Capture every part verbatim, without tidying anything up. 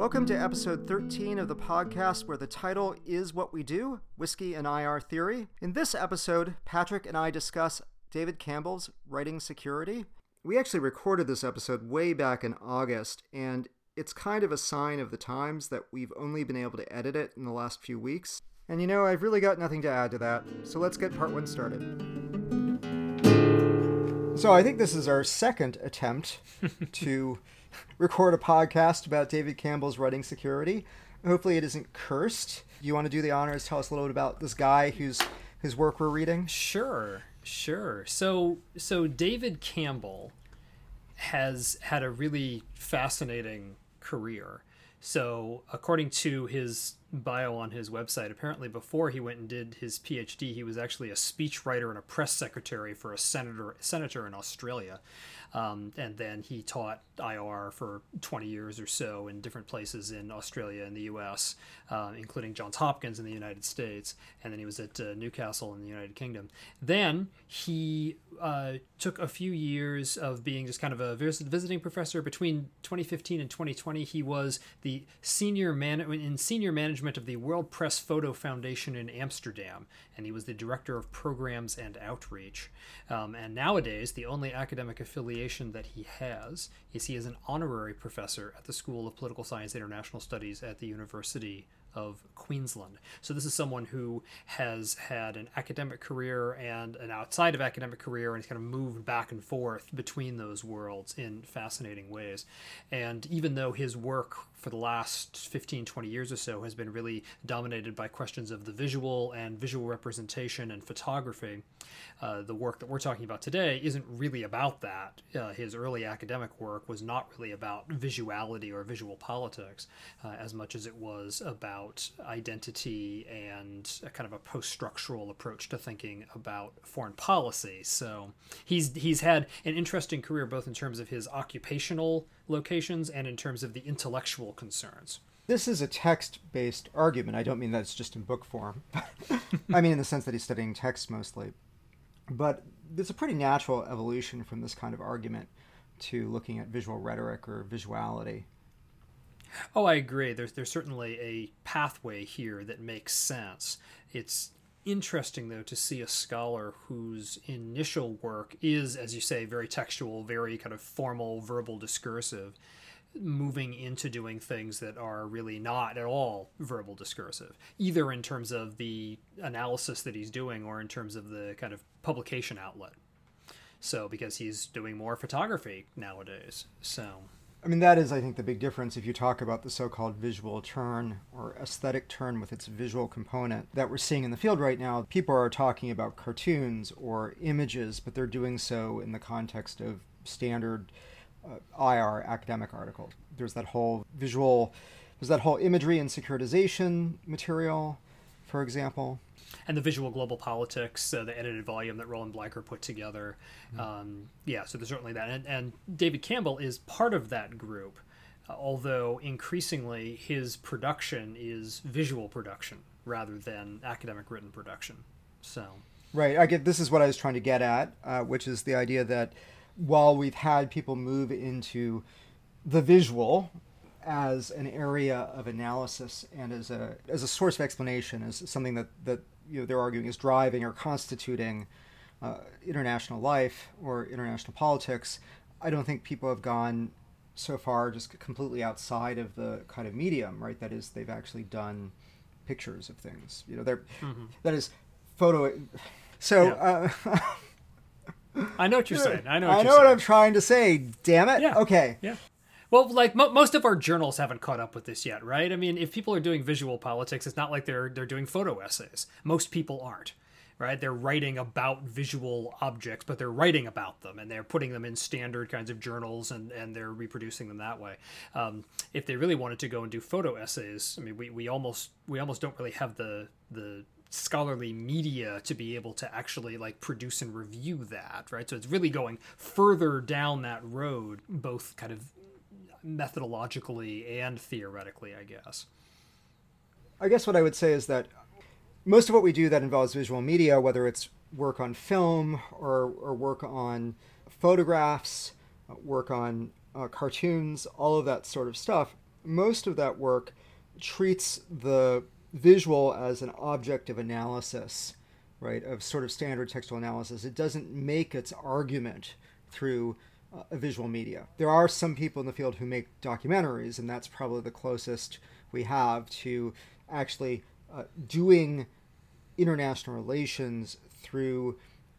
Welcome to episode thirteen of the podcast where the title is What We Do, Whiskey and I R Theory. In this episode, Patrick and I discuss David Campbell's Writing Security. We actually recorded this episode way back in August, and it's kind of a sign of the times that we've only been able to edit it in the last few weeks. And you know, I've really got nothing to add to that, so let's get part one started. So I think this is our second attempt to record a podcast about David Campbell's Writing Security. Hopefully it isn't cursed. You want to do the honors, tell us a little bit about this guy whose whose work we're reading? Sure, sure. So so David Campbell has had a really fascinating career. So according to his bio on his website, apparently before he went and did his PhD, he was actually a speechwriter and a press secretary for a senator senator in Australia. Um, and then he taught I R for twenty years or so in different places in Australia and the U S, uh, including Johns Hopkins in the United States. And then he was at uh, Newcastle in the United Kingdom. Then he uh, took a few years of being just kind of a vis- visiting professor. Between twenty fifteen and twenty twenty, he was the senior man in senior management of the World Press Photo Foundation in Amsterdam. And he was the director of programs and outreach. Um, and nowadays, the only academic affiliation that he has is he is an honorary professor at the School of Political Science and International Studies at the University of Queensland. So this is someone who has had an academic career and an outside of academic career, and he's kind of moved back and forth between those worlds in fascinating ways. And even though his work for the last fifteen, twenty years or so has been really dominated by questions of the visual and visual representation and photography, uh, the work that we're talking about today isn't really about that. Uh, his early academic work was not really about visuality or visual politics uh, as much as it was about identity and a kind of a post-structural approach to thinking about foreign policy. So he's he's had an interesting career both in terms of his occupational locations and in terms of the intellectual concerns. This is a text-based argument. I don't mean that it's just in book form. I mean in the sense that he's studying text mostly. But it's a pretty natural evolution from this kind of argument to looking at visual rhetoric or visuality. Oh, I agree. There's there's certainly a pathway here that makes sense. It's interesting, though, to see a scholar whose initial work is, as you say, very textual, very kind of formal, verbal, discursive, moving into doing things that are really not at all verbal discursive, either in terms of the analysis that he's doing or in terms of the kind of publication outlet. So, because he's doing more photography nowadays, so... I mean, that is, I think, the big difference if you talk about the so-called visual turn or aesthetic turn with its visual component that we're seeing in the field right now. People are talking about cartoons or images, but they're doing so in the context of standard uh, I R academic articles. There's that whole visual, there's that whole imagery and securitization material, for example. And the Visual Global Politics, uh, the edited volume that Roland Bleicher put together. Mm-hmm. Um, yeah, so there's certainly that. And, and David Campbell is part of that group, uh, although increasingly his production is visual production rather than academic written production. So, right. I get this is what I was trying to get at, uh, which is the idea that while we've had people move into the visual as an area of analysis and as a as a source of explanation, as something that, that you know they're arguing is driving or constituting uh, international life or international politics, I don't think people have gone so far just completely outside of the kind of medium, right? That is, they've actually done pictures of things. You know, they're mm-hmm. that is photo. So. Yeah. Uh, I know what you're saying. I know. What I you're know saying. what I'm trying to say. Damn it. Yeah. Okay. Yeah. Well, like mo- most of our journals haven't caught up with this yet, right? I mean, if people are doing visual politics, it's not like they're they're doing photo essays. Most people aren't, right? They're writing about visual objects, but they're writing about them, and they're putting them in standard kinds of journals, and, and they're reproducing them that way. Um, if they really wanted to go and do photo essays, I mean, we, we almost we almost don't really have the the scholarly media to be able to actually like produce and review that, right? So it's really going further down that road, both kind of methodologically and theoretically, I guess. I guess what I would say is that most of what we do that involves visual media, whether it's work on film or, or work on photographs, work on uh, cartoons, all of that sort of stuff, most of that work treats the visual as an object of analysis, right, of sort of standard textual analysis. It doesn't make its argument through uh, a visual media. There are some people in the field who make documentaries, and that's probably the closest we have to actually uh, doing international relations through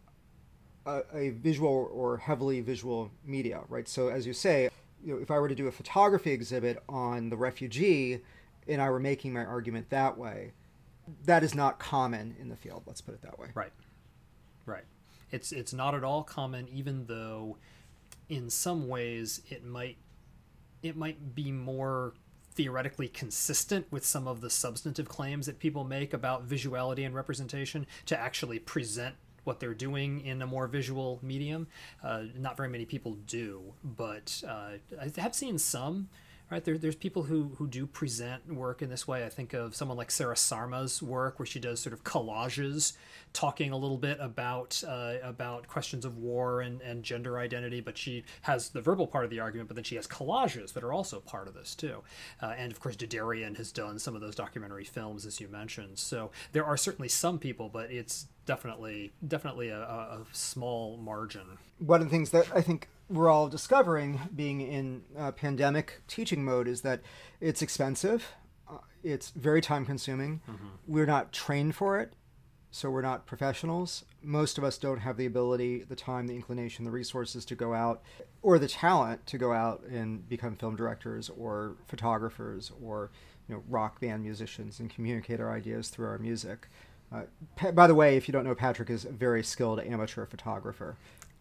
a, a visual or heavily visual media, right? So as you say, you know, if I were to do a photography exhibit on the refugee and I were making my argument that way, that is not common in the field, let's put it that way. Right. Right. It's it's not at all common, even though in some ways it might it might be more theoretically consistent with some of the substantive claims that people make about visuality and representation to actually present what they're doing in a more visual medium. Uh, not very many people do, but uh, I have seen some. Right, there, there's people who, who do present work in this way. I think of someone like Sarah Sarma's work, where she does sort of collages, talking a little bit about uh, about questions of war and, and gender identity. But she has the verbal part of the argument, but then she has collages that are also part of this too. Uh, and of course, Dadarian has done some of those documentary films, as you mentioned. So there are certainly some people, but it's definitely definitely a, a small margin. One of the things that I think we're all discovering being in uh, pandemic teaching mode is that it's expensive. Uh, it's very time consuming. Mm-hmm. We're not trained for it, so we're not professionals. Most of us don't have the ability, the time, the inclination, the resources to go out, or the talent to go out and become film directors or photographers or, you know, rock band musicians and communicate our ideas through our music. Uh, pa- by the way, if you don't know, Patrick is a very skilled amateur photographer.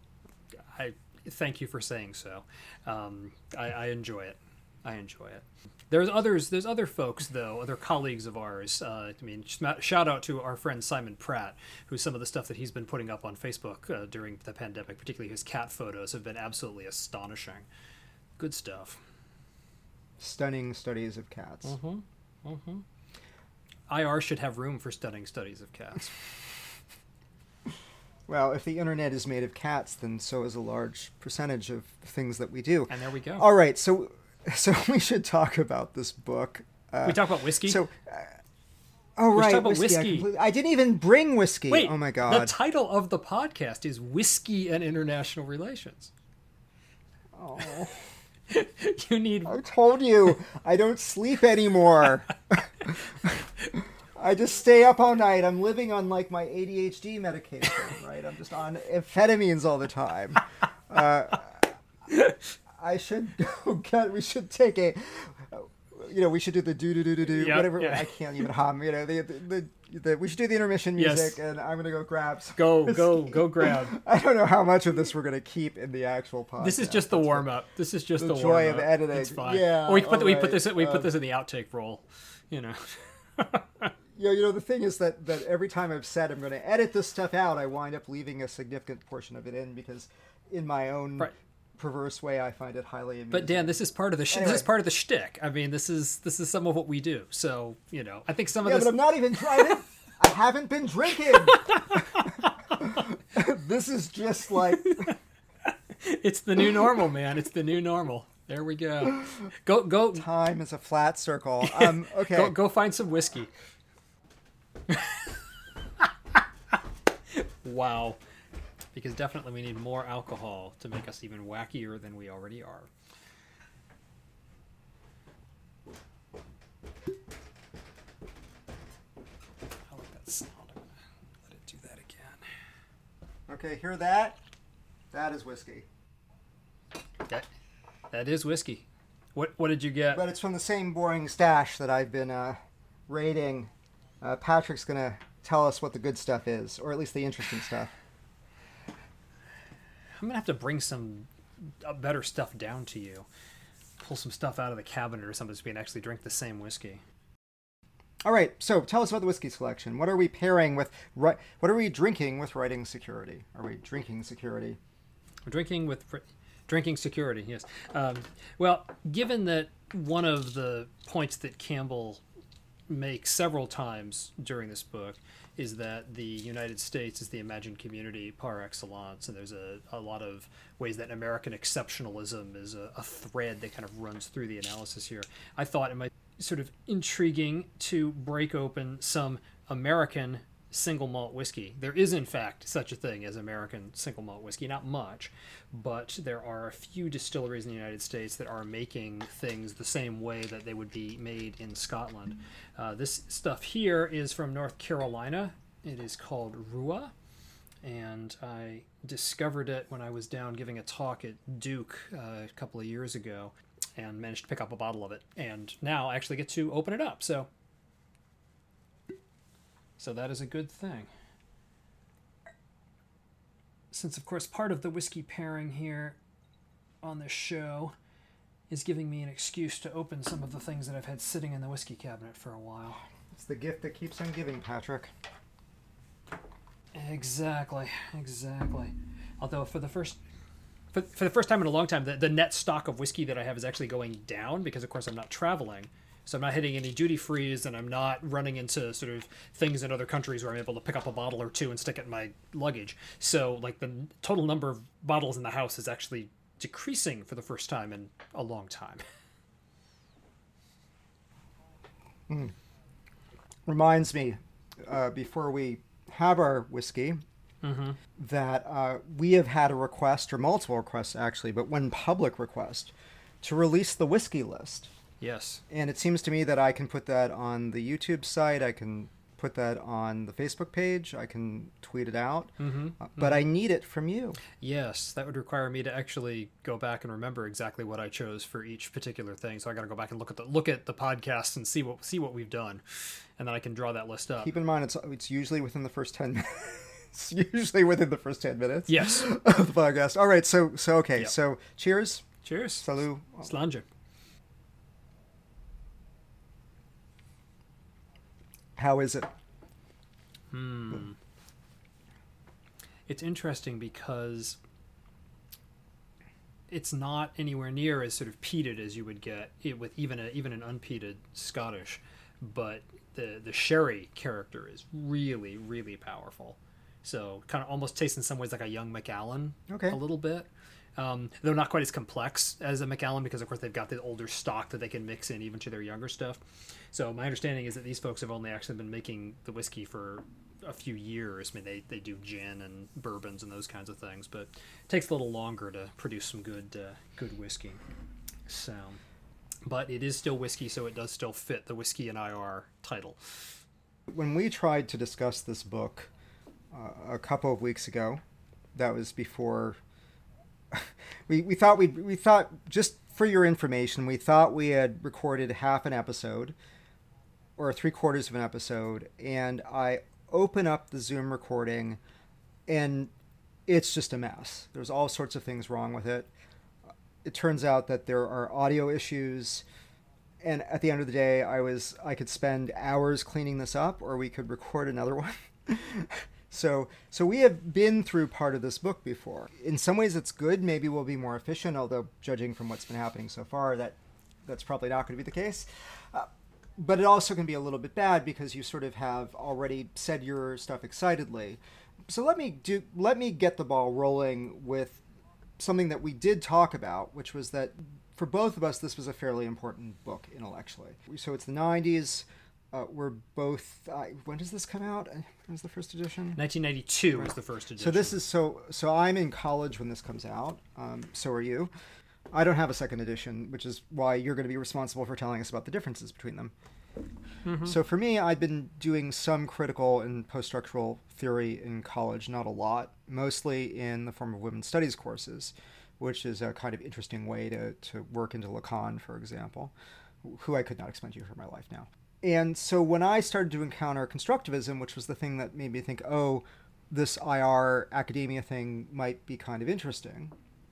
I thank you for saying so. Um, I, I enjoy it. I enjoy it. There's others. There's other folks, though, other colleagues of ours. Uh, I mean, shout out to our friend Simon Pratt, who some of the stuff that he's been putting up on Facebook uh, during the pandemic, particularly his cat photos, have been absolutely astonishing. Good stuff. Stunning studies of cats. Mm-hmm. Mm-hmm. I R should have room for stunning studies of cats. Well, if the internet is made of cats, then so is a large percentage of things that we do. And there we go. All right, so so we should talk about this book. Uh, we talk about whiskey? So, uh, oh, we right, talk about whiskey. whiskey. I, completely, I didn't even bring whiskey. Wait, oh, my God. The title of the podcast is Whiskey and International Relations. Oh. You need... I told you, I don't sleep anymore. I just stay up all night. I'm living on, like, my A D H D medication, right? I'm just on amphetamines all the time. Uh, I should go get, we should take a, you know, we should do the do-do-do-do-do, yep, whatever. yeah. I can't even hum, you know, the, the, the, the we should do the intermission music, yes. and I'm going to go grab some Go, whiskey. go, go grab. I don't know how much of this we're going to keep in the actual podcast. This is just the warm-up. This is just the, the joy warm-up. of editing. It's fine. Yeah, or we put, we right. put this, we put um, this in the outtake roll, you know. You know, you know, the thing is that, that every time I've said I'm going to edit this stuff out, I wind up leaving a significant portion of it in because in my own right. perverse way, I find it highly amusing. But Dan, this is part of the sh- anyway. this is part of the shtick. I mean, this is this is some of what we do. So, you know, I think some of yeah, this... but I'm not even trying. I haven't been drinking. This is just like... It's the new normal, man. It's the new normal. There we go. Go, go. Time is a flat circle. Um, okay. Go, go find some whiskey. Wow. Because definitely we need more alcohol to make us even wackier than we already are. I like that sound. I'm gonna let it do that again. Okay, hear that? That is whiskey. That, that is whiskey. What what did you get? But it's from the same boring stash that I've been uh, raiding. Uh, Patrick's going to tell us what the good stuff is, or at least the interesting stuff. I'm gonna have to bring some uh, better stuff down to you. Pull some stuff out of the cabinet or something so we can actually drink the same whiskey. All right, so tell us about the whiskey selection. What are we pairing with? What are we drinking with writing security? Are we drinking security? We're drinking with fr- drinking security. Yes. Um, well, given that one of the points that Campbell makes several times during this book is that the United States is the imagined community par excellence, and there's a, a lot of ways that American exceptionalism is a, a thread that kind of runs through the analysis here. I thought it might be sort of intriguing to break open some American single malt whiskey. There is, in fact, such a thing as American single malt whiskey. Not much, but there are a few distilleries in the United States that are making things the same way that they would be made in Scotland. Uh, this stuff here is from North Carolina. It is called Rua, and I discovered it when I was down giving a talk at Duke uh, a couple of years ago and managed to pick up a bottle of it, and now I actually get to open it up. So So that is a good thing. Since, of course, part of the whiskey pairing here on this show is giving me an excuse to open some of the things that I've had sitting in the whiskey cabinet for a while. It's the gift that keeps on giving, Patrick. Exactly, exactly. Although for the first... For, for the first time in a long time, the, the net stock of whiskey that I have is actually going down because, of course, I'm not traveling. So I'm not hitting any duty frees, and I'm not running into sort of things in other countries where I'm able to pick up a bottle or two and stick it in my luggage. So like the total number of bottles in the house is actually decreasing for the first time in a long time. Mm. Reminds me, uh, before we have our whiskey, mm-hmm. that uh, we have had a request, or multiple requests actually, but one public request, to release the whiskey list. Yes. And it seems to me that I can put that on the YouTube site. I can put that on the Facebook page. I can tweet it out. Mm-hmm. Uh, but mm-hmm. I need it from you. Yes, that would require me to actually go back and remember exactly what I chose for each particular thing. So I got to go back and look at the look at the podcast and see what see what we've done, and then I can draw that list up. Keep in mind, it's it's usually within the first ten minutes. It's usually within the first ten minutes. Yes. Of the podcast. All right. So so okay. Yep. So cheers. Cheers. Salut. Slanger. How is it? Hmm. It's interesting because it's not anywhere near as sort of peated as you would get it with even a even an unpeated Scottish, but the the sherry character is really really powerful. So kind of almost tastes in some ways like a young Macallan, okay, a little bit. Um, though not quite as complex as a Macallan because, of course, they've got the older stock that they can mix in even to their younger stuff. So my understanding is that these folks have only actually been making the whiskey for a few years. I mean, they, they do gin and bourbons and those kinds of things, but it takes a little longer to produce some good uh, good whiskey. So, but it is still whiskey, so it does still fit the Whiskey and I R title. When we tried to discuss this book uh, a couple of weeks ago, that was before... We we thought we we thought just for your information, we thought we had recorded half an episode or three quarters of an episode, and I open up the Zoom recording, and it's just a mess. There's all sorts of things wrong with it. It turns out that there are audio issues, and at the end of the day, I was I could spend hours cleaning this up, or we could record another one. So so we have been through part of this book before. In some ways it's good. Maybe we'll be more efficient, although judging from what's been happening so far, that that's probably not going to be the case. Uh, but it also can be a little bit bad because you sort of have already said your stuff excitedly. So let me do let me get the ball rolling with something that we did talk about, which was that for both of us this was a fairly important book intellectually. So it's the nineties. Uh, we're both. Uh, when does this come out? When was the first edition? nineteen ninety-two right. was the first edition. So this is so. So I'm in college when this comes out. Um, so are you. I don't have a second edition, which is why you're going to be responsible for telling us about the differences between them. Mm-hmm. So for me, I've been doing some critical and post-structural theory in college, not a lot, mostly in the form of women's studies courses, which is a kind of interesting way to to work into Lacan, for example, who I could not explain to you for my life now. And so when I started to encounter constructivism, which was the thing that made me think, oh, this I R academia thing might be kind of interesting,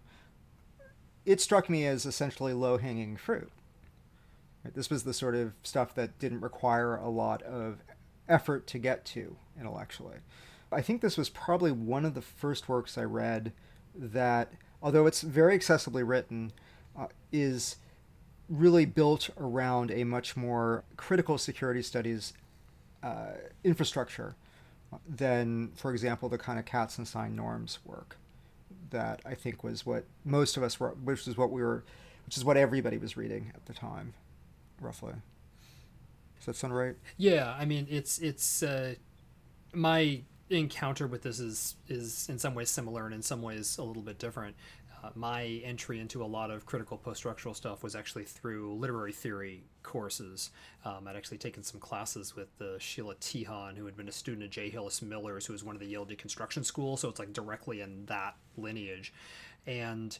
it struck me as essentially low-hanging fruit. Right? This was the sort of stuff that didn't require a lot of effort to get to intellectually. I think this was probably one of the first works I read that, although it's very accessibly written, uh, is... really built around a much more critical security studies uh, infrastructure than, for example, the kind of Katzenstein norms work that I think was what most of us were, which is what we were, which is what everybody was reading at the time, roughly. Does that sound right? Yeah, I mean, it's it's uh, my encounter with this is is in some ways similar and in some ways a little bit different. Uh, my entry into a lot of critical post-structural stuff was actually through literary theory courses. Um, I'd actually taken some classes with uh, Sheila Tehan, who had been a student at J. Hillis Miller's, who was one of the Yale Deconstruction School, so it's like directly in that lineage. And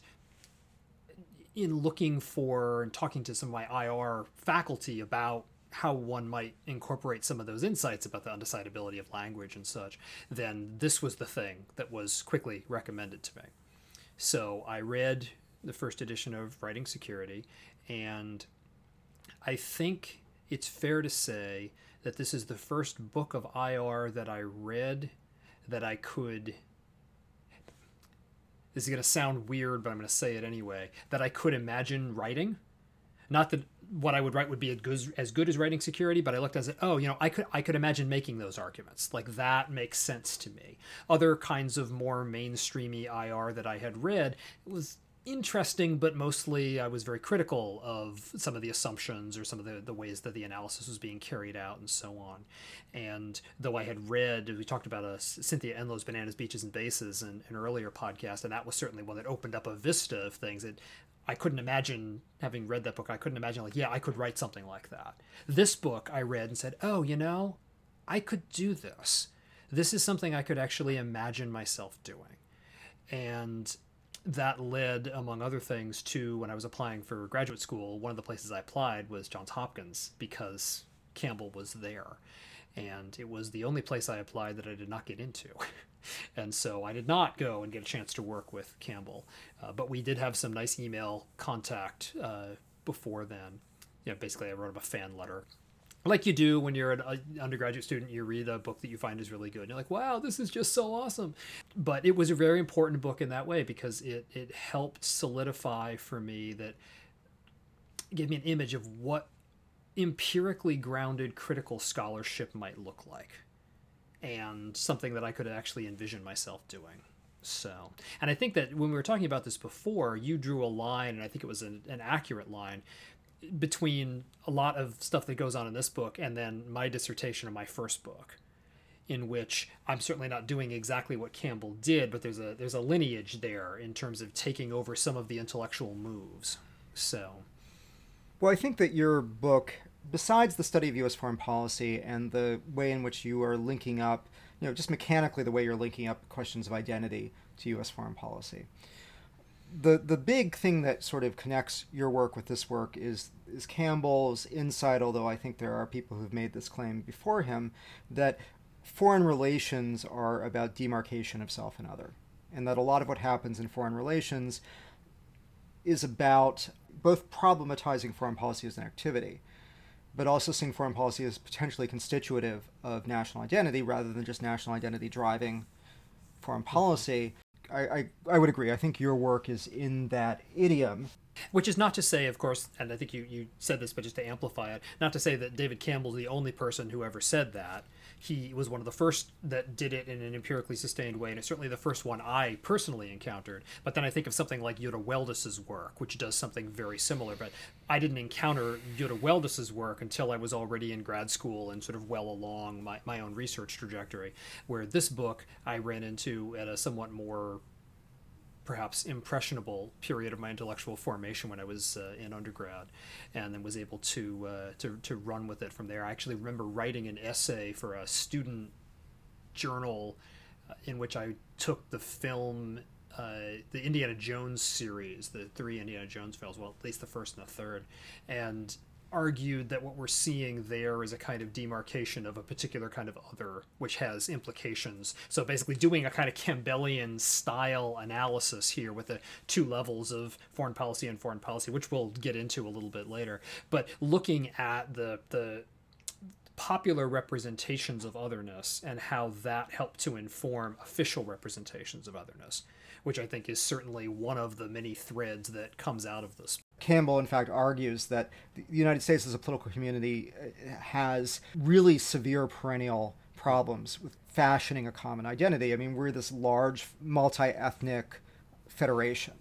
in looking for and talking to some of my I R faculty about how one might incorporate some of those insights about the undecidability of language and such, then this was the thing that was quickly recommended to me. So I read the first edition of Writing Security, and I think it's fair to say that this is the first book of I R that I read that I could, this is going to sound weird, but I'm going to say it anyway, that I could imagine writing. Not that what I would write would be as good, as good as Writing Security, but I looked at it, oh, you know, I could I could imagine making those arguments. Like, that makes sense to me. Other kinds of more mainstreamy I R that I had read was interesting, but mostly I was very critical of some of the assumptions or some of the, the ways that the analysis was being carried out and so on. And though I had read, we talked about uh, Cynthia Enlow's Bananas, Beaches, and Bases in an earlier podcast, and that was certainly one that opened up a vista of things that I couldn't imagine, having read that book, I couldn't imagine, like, yeah, I could write something like that. This book I read and said, oh, you know, I could do this. This is something I could actually imagine myself doing. And that led, among other things, to when I was applying for graduate school, one of the places I applied was Johns Hopkins because Campbell was there. And it was the only place I applied that I did not get into. And so I did not go and get a chance to work with Campbell. Uh, but we did have some nice email contact uh, before then. You know, basically, I wrote him a fan letter. Like you do when you're an undergraduate student, you read a book that you find is really good. And you're like, wow, this is just so awesome. But it was a very important book in that way because it, it helped solidify for me that, gave me an image of what empirically grounded critical scholarship might look like. And something that I could actually envision myself doing. So, and I think that when we were talking about this before, you drew a line, and I think it was an, an accurate line, between a lot of stuff that goes on in this book and then my dissertation of my first book, in which I'm certainly not doing exactly what Campbell did, but there's a there's a lineage there in terms of taking over some of the intellectual moves. So, well, I think that your book, besides the study of U S foreign policy and the way in which you are linking up, you know, just mechanically the way you're linking up questions of identity to U S foreign policy, the the big thing that sort of connects your work with this work is is Campbell's insight, although I think there are people who've made this claim before him, that foreign relations are about demarcation of self and other, and that a lot of what happens in foreign relations is about both problematizing foreign policy as an activity, but also seeing foreign policy as potentially constitutive of national identity rather than just national identity driving foreign policy. I, I, I would agree. I think your work is in that idiom. Which is not to say, of course, and I think you, you said this, but just to amplify it, not to say that David Campbell's the only person who ever said that. He was one of the first that did it in an empirically sustained way, and it's certainly the first one I personally encountered. But then I think of something like Jutta Weldus's work, which does something very similar. But I didn't encounter Jutta Weldus's work until I was already in grad school and sort of well along my, my own research trajectory, where this book I ran into at a somewhat more perhaps impressionable period of my intellectual formation when I was uh, in undergrad, and then was able to, uh, to to run with it from there. I actually remember writing an essay for a student journal uh, in which I took the film, uh, the Indiana Jones series, the three Indiana Jones films, well, at least the first and the third, and argued that what we're seeing there is a kind of demarcation of a particular kind of other, which has implications. So basically doing a kind of Campbellian style analysis here with the two levels of foreign policy and foreign policy, which we'll get into a little bit later, but looking at the the popular representations of otherness and how that helped to inform official representations of otherness, which I think is certainly one of the many threads that comes out of this. Campbell, in fact, argues that the United States as a political community has really severe perennial problems with fashioning a common identity. I mean, we're this large multi-ethnic federation.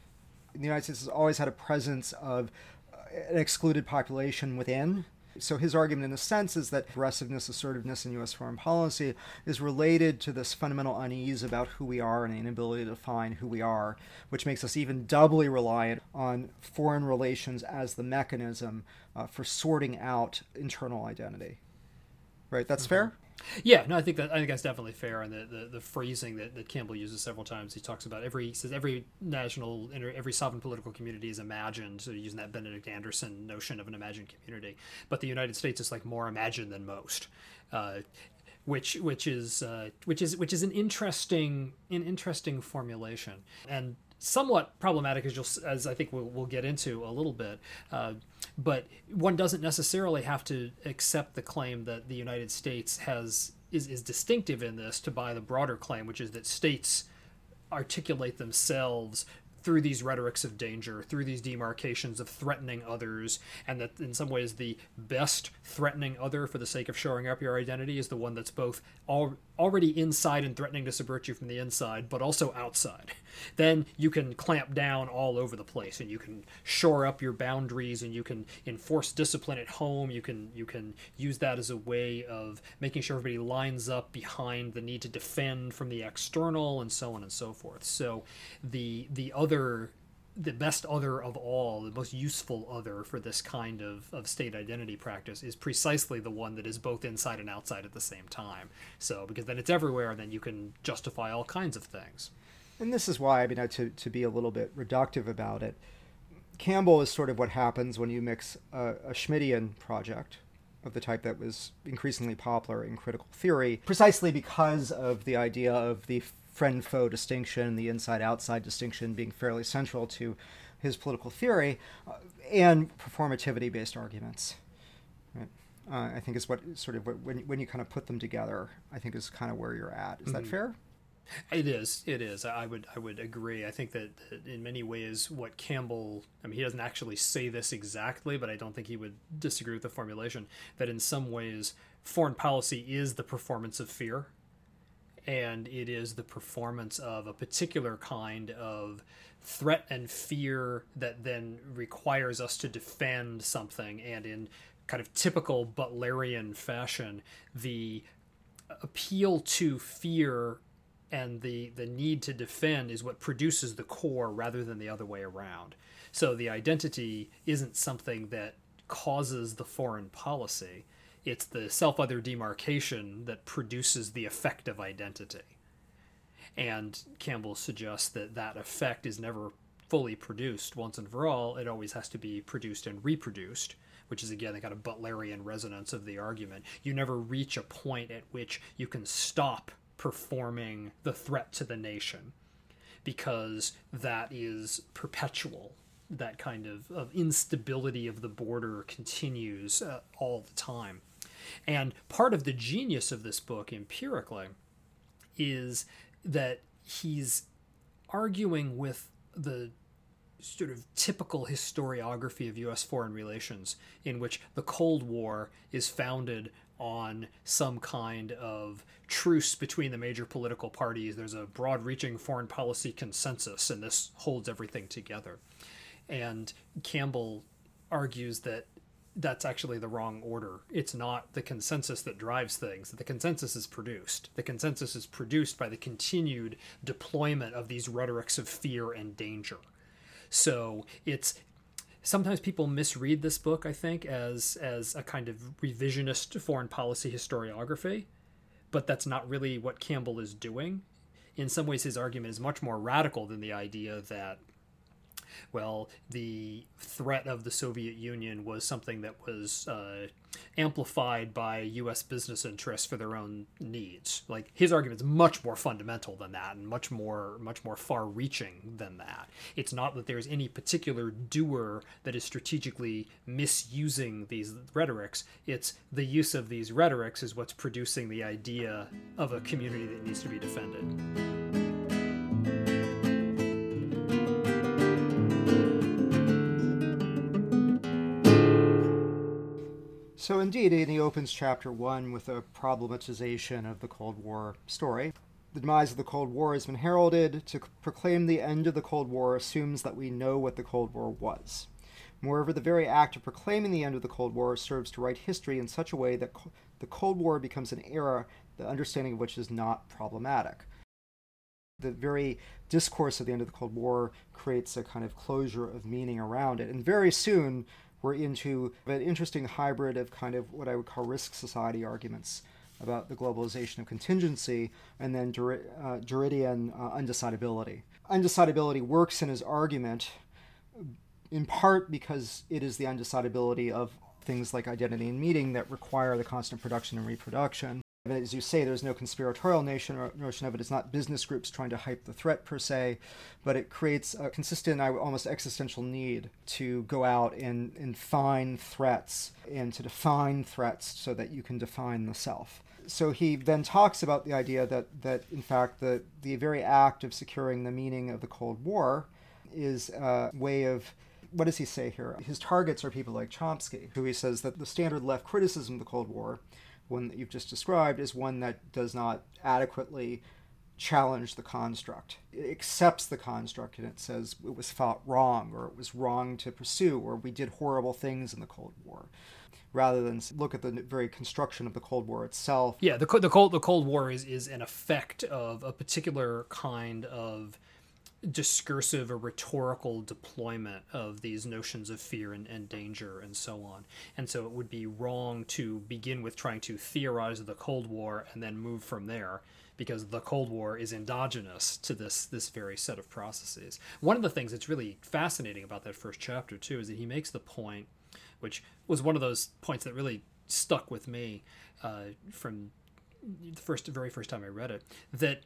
The United States has always had a presence of an excluded population within. So his argument, in a sense, is that aggressiveness, assertiveness in U S foreign policy is related to this fundamental unease about who we are and the inability to define who we are, which makes us even doubly reliant on foreign relations as the mechanism uh, for sorting out internal identity. Right? That's mm-hmm. fair? Yeah, no, I think that I think that's definitely fair, and the, the, the phrasing that, that Campbell uses several times. He talks about every he says every national, every sovereign political community is imagined. So using that Benedict Anderson notion of an imagined community, but the United States is like more imagined than most, uh, which which is uh, which is which is an interesting an interesting formulation and somewhat problematic, as you'll as I think we'll we'll get into a little bit. Uh, But one doesn't necessarily have to accept the claim that the United States has is, is distinctive in this to buy the broader claim, which is that states articulate themselves through these rhetorics of danger, through these demarcations of threatening others, and that in some ways the best threatening other for the sake of showing up your identity is the one that's both al- already inside and threatening to subvert you from the inside, but also outside. Then you can clamp down all over the place, and you can shore up your boundaries, and you can enforce discipline at home. You can you can use that as a way of making sure everybody lines up behind the need to defend from the external, and so on and so forth. So the the other the best other of all, the most useful other for this kind of, of state identity practice is precisely the one that is both inside and outside at the same time. So, because then it's everywhere, and then you can justify all kinds of things. And this is why, I mean, to, to be a little bit reductive about it, Campbell is sort of what happens when you mix a, a Schmittian project of the type that was increasingly popular in critical theory, precisely because of the idea of the friend-foe distinction, the inside-outside distinction being fairly central to his political theory, uh, and performativity-based arguments. Right? Uh, I think is what sort of when when you kind of put them together, I think is kind of where you're at. Is mm-hmm. that fair? It is. It is. I would. I would agree. I think that, that in many ways, what Campbell. I mean, he doesn't actually say this exactly, but I don't think he would disagree with the formulation. That in some ways, foreign policy is the performance of fear. And it is the performance of a particular kind of threat and fear that then requires us to defend something. And in kind of typical Butlerian fashion, the appeal to fear and the, the need to defend is what produces the core rather than the other way around. So the identity isn't something that causes the foreign policy. It's the self-other demarcation that produces the effect of identity. And Campbell suggests that that effect is never fully produced once and for all. It always has to be produced and reproduced, which is, again, the kind of Butlerian resonance of the argument. You never reach a point at which you can stop performing the threat to the nation, because that is perpetual. That kind of, of instability of the border continues uh, all the time. And part of the genius of this book, empirically, is that he's arguing with the sort of typical historiography of U S foreign relations, in which the Cold War is founded on some kind of truce between the major political parties. There's a broad-reaching foreign policy consensus, and this holds everything together. And Campbell argues that that's actually the wrong order. It's not the consensus that drives things. The consensus is produced. The consensus is produced by the continued deployment of these rhetorics of fear and danger. So it's sometimes people misread this book, I think, as as a kind of revisionist foreign policy historiography, but that's not really what Campbell is doing. In some ways, his argument is much more radical than the idea that, well, the threat of the Soviet Union was something that was uh, amplified by U S business interests for their own needs. Like, his argument is much more fundamental than that, and much more, much more far-reaching than that. It's not that there's any particular doer that is strategically misusing these rhetorics. It's the use of these rhetorics is what's producing the idea of a community that needs to be defended. So indeed, he opens chapter one with a problematization of the Cold War story. The demise of the Cold War has been heralded. To proclaim the end of the Cold War assumes that we know what the Cold War was. Moreover, the very act of proclaiming the end of the Cold War serves to write history in such a way that co- the Cold War becomes an era, the understanding of which is not problematic. The very discourse of the end of the Cold War creates a kind of closure of meaning around it. And very soon, we're into an interesting hybrid of kind of what I would call risk society arguments about the globalization of contingency, and then Dur- uh, Derridian uh, undecidability. Undecidability works in his argument in part because it is the undecidability of things like identity and meaning that require the constant production and reproduction. And as you say, there's no conspiratorial notion, notion of it. It's not business groups trying to hype the threat per se, but it creates a consistent, almost existential need to go out and, and find threats and to define threats so that you can define the self. So he then talks about the idea that, that in fact, the, the very act of securing the meaning of the Cold War is a way of, what does he say here? His targets are people like Chomsky, who he says that the standard left criticism of the Cold War, one that you've just described, is one that does not adequately challenge the construct. It accepts the construct and it says it was fought wrong, or it was wrong to pursue, or we did horrible things in the Cold War, rather than look at the very construction of the Cold War itself. Yeah, the the Cold the Cold War is is an effect of a particular kind of discursive or rhetorical deployment of these notions of fear and, and danger and so on. And so it would be wrong to begin with trying to theorize the Cold War and then move from there, because the Cold War is endogenous to this this very set of processes. One of the things that's really fascinating about that first chapter, too, is that he makes the point, which was one of those points that really stuck with me uh, from the first, very first time I read it, that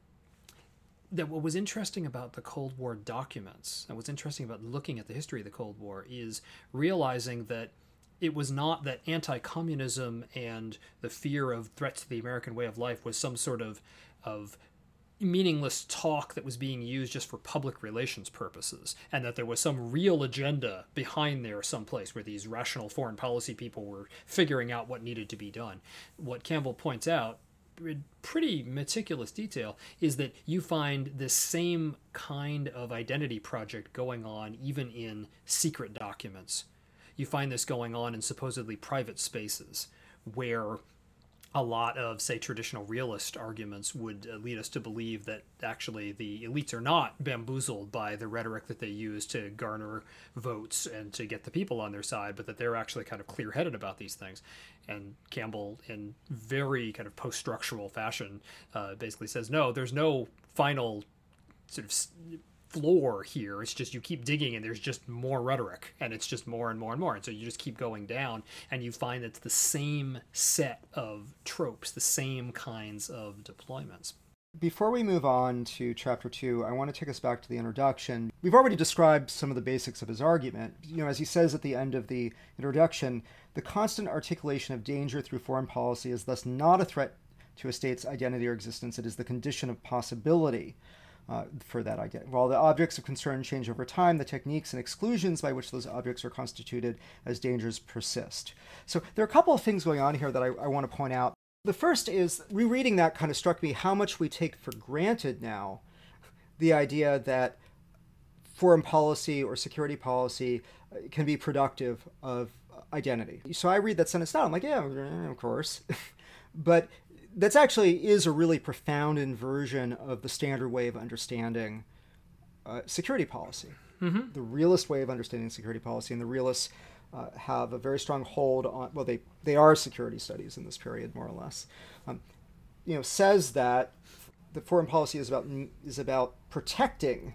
that what was interesting about the Cold War documents, and what's interesting about looking at the history of the Cold War, is realizing that it was not that anti-communism and the fear of threats to the American way of life was some sort of of meaningless talk that was being used just for public relations purposes, and that there was some real agenda behind there someplace where these rational foreign policy people were figuring out what needed to be done. What Campbell points out in pretty meticulous detail is that you find this same kind of identity project going on even in secret documents. You find this going on in supposedly private spaces where a lot of, say, traditional realist arguments would uh, lead us to believe that actually the elites are not bamboozled by the rhetoric that they use to garner votes and to get the people on their side, but that they're actually kind of clear-headed about these things. And Campbell, in very kind of post-structural fashion, uh, basically says, no, there's no final sort of floor here. It's just you keep digging and there's just more rhetoric, and it's just more and more and more, and so you just keep going down and you find it's the same set of tropes, the same kinds of deployments. Before we move on to chapter two, I want to take us back to the introduction. We've already described some of the basics of his argument. You know, as he says at the end of the introduction, the constant articulation of danger through foreign policy is thus not a threat to a state's identity or existence. It is the condition of possibility Uh, for that idea. While the objects of concern change over time, the techniques and exclusions by which those objects are constituted as dangers persist. So there are a couple of things going on here that I, I want to point out. The first is, rereading that kind of struck me how much we take for granted now the idea that foreign policy or security policy can be productive of identity. So I read that sentence down, I'm like, yeah, of course. But that's actually is a really profound inversion of the standard way of understanding uh, security policy. Mm-hmm. The realist way of understanding security policy, and the realists uh, have a very strong hold on, well, they, they are security studies in this period, more or less, um, you know, says that the foreign policy is about is about protecting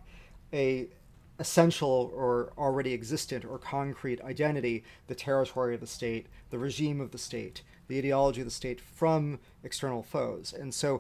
a essential or already existent or concrete identity, the territory of the state, the regime of the state, the ideology of the state, from external foes. And so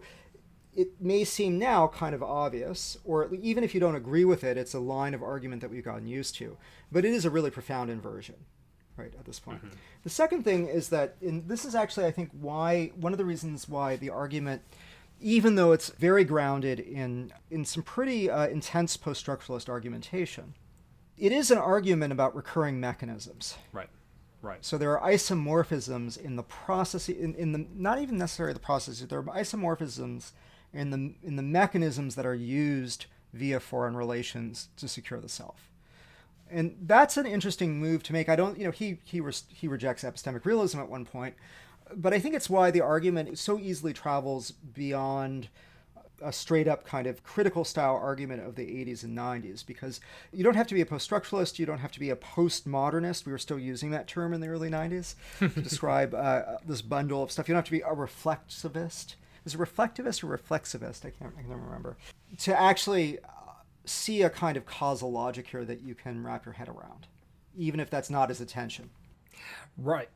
it may seem now kind of obvious, or even if you don't agree with it, it's a line of argument that we've gotten used to. But it is a really profound inversion, right, at this point. Mm-hmm. The second thing is that, and this is actually, I think, why one of the reasons why the argument, even though it's very grounded in, in some pretty uh, intense post-structuralist argumentation, it is an argument about recurring mechanisms. Right. Right. So there are isomorphisms in the process, in, in the not even necessarily the processes. There are isomorphisms in the in the mechanisms that are used via foreign relations to secure the self. And that's an interesting move to make. I don't, you know, he he res, he rejects epistemic realism at one point, but I think it's why the argument so easily travels beyond a straight up kind of critical style argument of the eighties and nineties, because you don't have to be a post-structuralist, you don't have to be a postmodernist. We were still using that term in the early nineties to describe uh, this bundle of stuff. You don't have to be a reflexivist. Is it reflectivist or reflexivist? I can't, I can't remember. To actually see a kind of causal logic here that you can wrap your head around, even if that's not his attention. Right.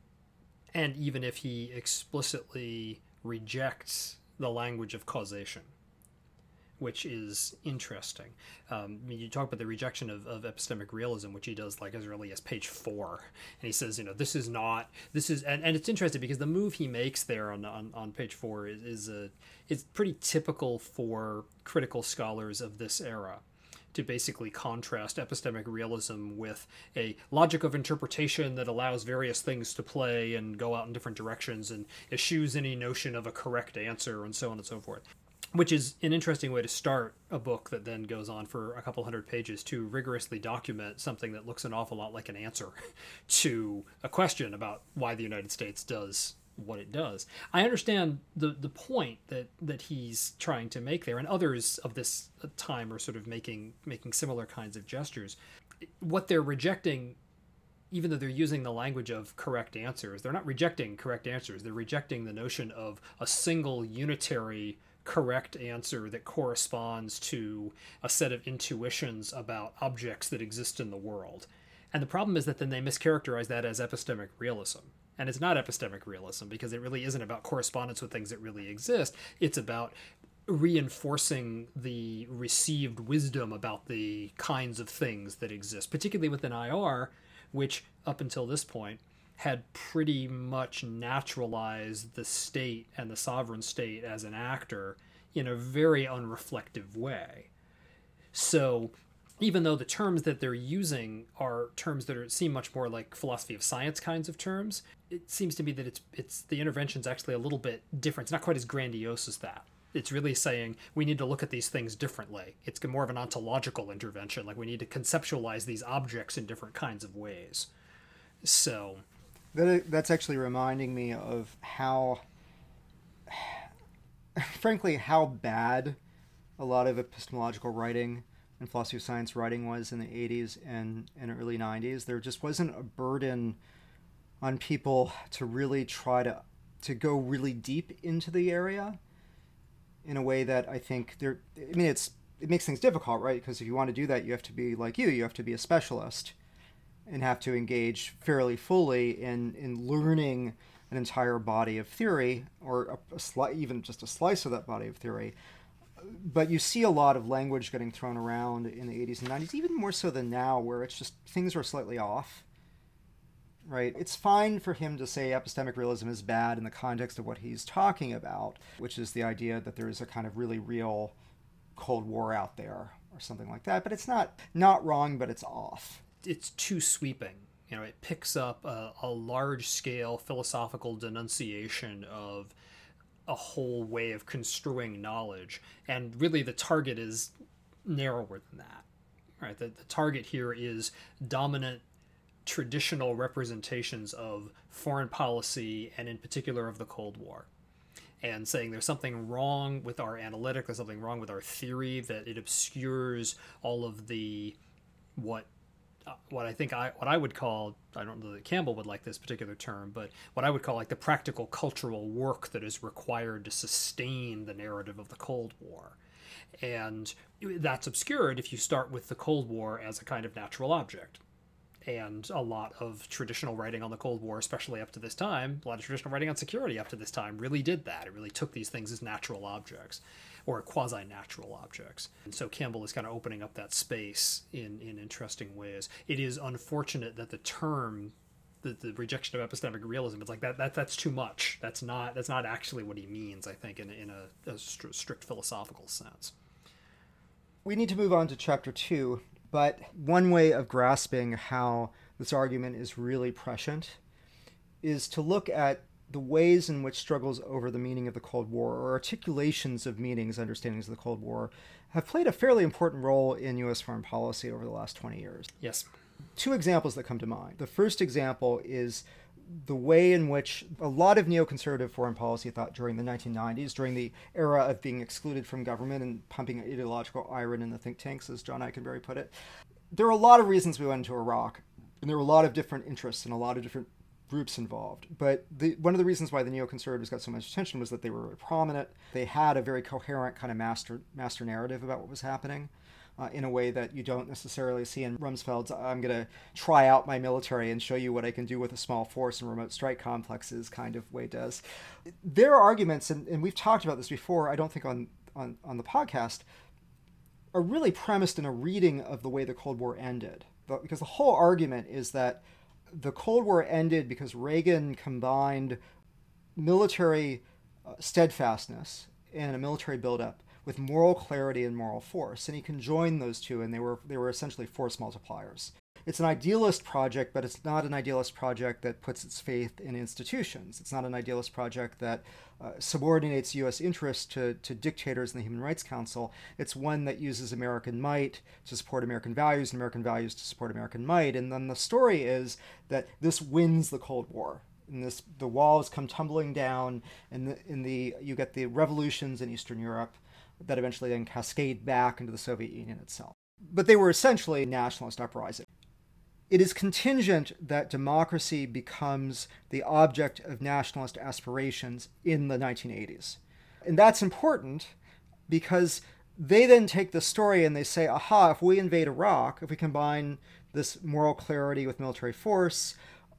And even if he explicitly rejects the language of causation, which is interesting. Um, I mean, you talk about the rejection of, of epistemic realism, which he does like as early as page four. And he says, you know, this is not, this is, and, and it's interesting because the move he makes there on, on, on page four is, is a, it's pretty typical for critical scholars of this era, to basically contrast epistemic realism with a logic of interpretation that allows various things to play and go out in different directions and eschews any notion of a correct answer and so on and so forth. Which is an interesting way to start a book that then goes on for a couple hundred pages to rigorously document something that looks an awful lot like an answer to a question about why the United States does what it does. I understand the the point that that he's trying to make there, and others of this time are sort of making making similar kinds of gestures. What they're rejecting, even though they're using the language of correct answers, they're not rejecting correct answers. They're rejecting the notion of a single unitary correct answer that corresponds to a set of intuitions about objects that exist in the world. And the problem is that then they mischaracterize that as epistemic realism. And it's not epistemic realism, because it really isn't about correspondence with things that really exist. It's about reinforcing the received wisdom about the kinds of things that exist, particularly within I R, which up until this point had pretty much naturalized the state and the sovereign state as an actor in a very unreflective way. So even though the terms that they're using are terms that are, seem much more like philosophy of science kinds of terms, it seems to me that it's it's the intervention's actually a little bit different. It's not quite as grandiose as that. It's really saying we need to look at these things differently. It's more of an ontological intervention, like we need to conceptualize these objects in different kinds of ways. So that, that's actually reminding me of how, frankly, how bad a lot of epistemological writing and philosophy of science writing was in the eighties and, and early nineties. There just wasn't a burden on people to really try to to go really deep into the area in a way that I think there. I mean, it's it makes things difficult, right? Because if you want to do that, you have to be like you. You have to be a specialist and have to engage fairly fully in in learning an entire body of theory, or a, a sli- even just a slice of that body of theory. But you see a lot of language getting thrown around in the eighties and nineties, even more so than now, where it's just things are slightly off, right? It's fine for him to say epistemic realism is bad in the context of what he's talking about, which is the idea that there is a kind of really real Cold War out there or something like that. But it's not not wrong, but it's off. It's too sweeping. You know, it picks up a, a large-scale philosophical denunciation of a whole way of construing knowledge, and really the target is narrower than that, right? The, the target here is dominant traditional representations of foreign policy, and in particular of the Cold War, and saying there's something wrong with our analytic, there's something wrong with our theory, that it obscures all of the what Uh, what I think I what I would call, I don't know that Campbell would like this particular term, but what I would call like the practical cultural work that is required to sustain the narrative of the Cold War. And that's obscured if you start with the Cold War as a kind of natural object. And a lot of traditional writing on the Cold War, especially up to this time, a lot of traditional writing on security up to this time really did that. It really took these things as natural objects, or quasi-natural objects. And so Campbell is kind of opening up that space in, in interesting ways. It is unfortunate that the term, the, the rejection of epistemic realism, it's like that, that that's too much. That's not that's not actually what he means, I think, in, in a, a strict, strict philosophical sense. We need to move on to chapter two, but one way of grasping how this argument is really prescient, is to look at the ways in which struggles over the meaning of the Cold War, or articulations of meanings, understandings of the Cold War, have played a fairly important role in U S foreign policy over the last twenty years. Yes. Two examples that come to mind. The first example is the way in which a lot of neoconservative foreign policy thought during the nineteen nineties, during the era of being excluded from government and pumping ideological iron in the think tanks, as John Eikenberry put it. There were a lot of reasons we went into Iraq, and there were a lot of different interests and a lot of different groups involved. But the, one of the reasons why the neoconservatives got so much attention was that they were very prominent. They had a very coherent kind of master master narrative about what was happening uh, in a way that you don't necessarily see in Rumsfeld's I'm going to try out my military and show you what I can do with a small force and remote strike complexes kind of way does. Their arguments, and, and we've talked about this before, I don't think on, on, on the podcast, are really premised in a reading of the way the Cold War ended. Because the whole argument is that the Cold War ended because Reagan combined military uh, steadfastness and a military buildup with moral clarity and moral force, and he conjoined those two, and they were they were essentially force multipliers. It's an idealist project, but it's not an idealist project that puts its faith in institutions. It's not an idealist project that uh, subordinates U S interests to, to dictators in the Human Rights Council. It's one that uses American might to support American values and American values to support American might. And then the story is that this wins the Cold War. And this, the walls come tumbling down, and the, in the you get the revolutions in Eastern Europe that eventually then cascade back into the Soviet Union itself. But they were essentially nationalist uprising. It is contingent that democracy becomes the object of nationalist aspirations in the nineteen eighties. And that's important because they then take the story and they say, aha, if we invade Iraq, if we combine this moral clarity with military force,